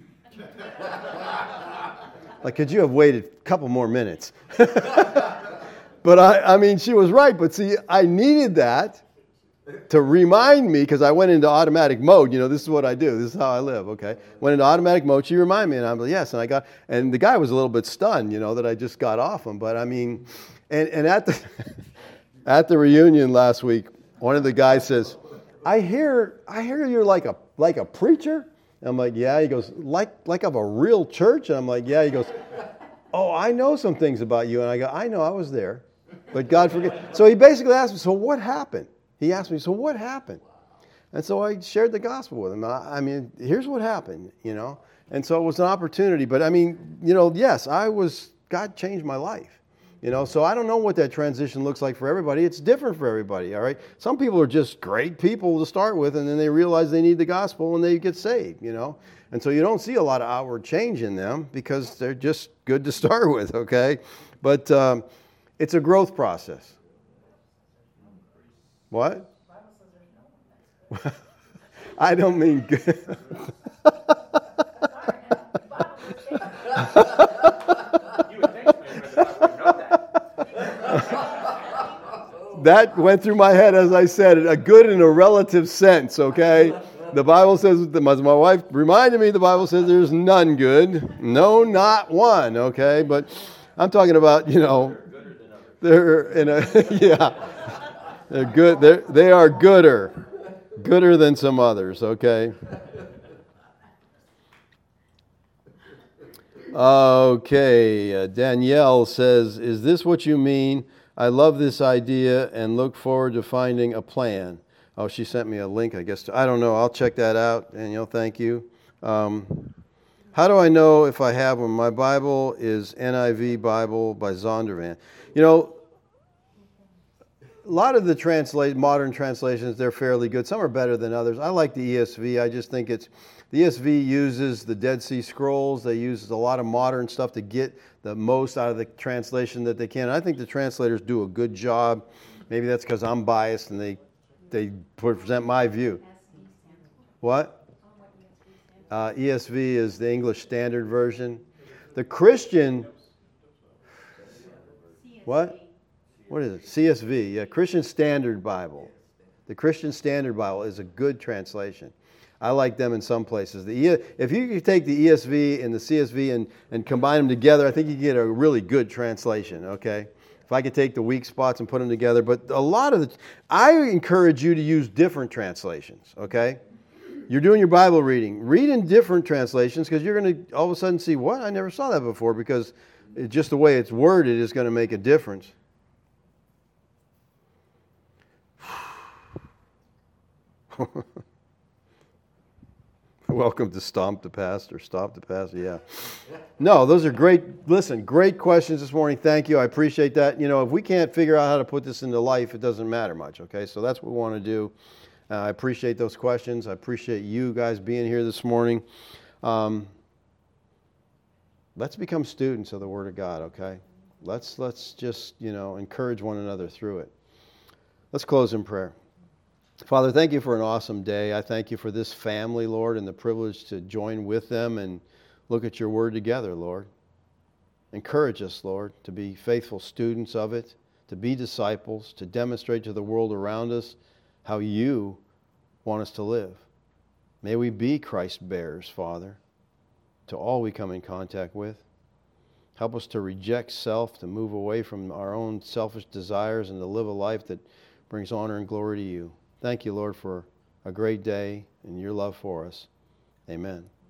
Like, could you have waited a couple more minutes? But I mean, she was right. But see, I needed that to remind me, because I went into automatic mode. This is what I do. This is how I live, okay? Went into automatic mode. She reminded me, and I'm like, yes. And the guy was a little bit stunned, that I just got off him. But I mean, and at the reunion last week, one of the guys says, I hear you're like a preacher. And I'm like, yeah. He goes, like of a real church? And I'm like, yeah. He goes, oh, I know some things about you. And I go, I know, I was there. But God forget. So he basically asked me, so what happened? He asked me, so what happened? And so I shared the gospel with him. I mean, here's what happened, And so it was an opportunity. But I mean, yes, God changed my life. So I don't know what that transition looks like for everybody. It's different for everybody, all right? Some people are just great people to start with, and then they realize they need the gospel and they get saved, And so you don't see a lot of outward change in them because they're just good to start with, okay? But it's a growth process. What? I don't mean good. That went through my head as I said it, a good in a relative sense, okay? The Bible says, as my wife reminded me, the Bible says there's none good. No, not one, okay? But I'm talking about, they're in a, yeah. They're good. They are gooder than some others. Okay. Okay. Danielle says, "Is this what you mean? I love this idea and look forward to finding a plan." Oh, she sent me a link. I guess I don't know. I'll check that out. Danielle, thank you. How do I know if I have one? My Bible is NIV Bible by Zondervan. A lot of the modern translations, they're fairly good. Some are better than others. I like the ESV. I just think the ESV uses the Dead Sea Scrolls. They use a lot of modern stuff to get the most out of the translation that they can. And I think the translators do a good job. Maybe that's because I'm biased and they present my view. What? ESV is the English Standard Version. The Christian... What? What is it? CSV, yeah, Christian Standard Bible. The Christian Standard Bible is a good translation. I like them in some places. If you could take the ESV and the CSV and combine them together, I think you get a really good translation, okay? If I could take the weak spots and put them together. But I encourage you to use different translations, okay? You're doing your Bible reading. Read in different translations because you're going to all of a sudden see, what? I never saw that before, because just the way it's worded is going to make a difference. Welcome to Stomp the Pastor. Stop the Pastor, yeah. No, those are great questions this morning. Thank you. I appreciate that. If we can't figure out how to put this into life, it doesn't matter much, okay? So that's what we want to do. I appreciate those questions. I appreciate you guys being here this morning. Let's become students of the Word of God, okay? Let's just, encourage one another through it. Let's close in prayer. Father, thank you for an awesome day. I thank you for this family, Lord, and the privilege to join with them and look at your Word together, Lord. Encourage us, Lord, to be faithful students of it, to be disciples, to demonstrate to the world around us how you want us to live. May we be Christ bearers, Father, to all we come in contact with. Help us to reject self, to move away from our own selfish desires, and to live a life that brings honor and glory to you. Thank you, Lord, for a great day and your love for us. Amen.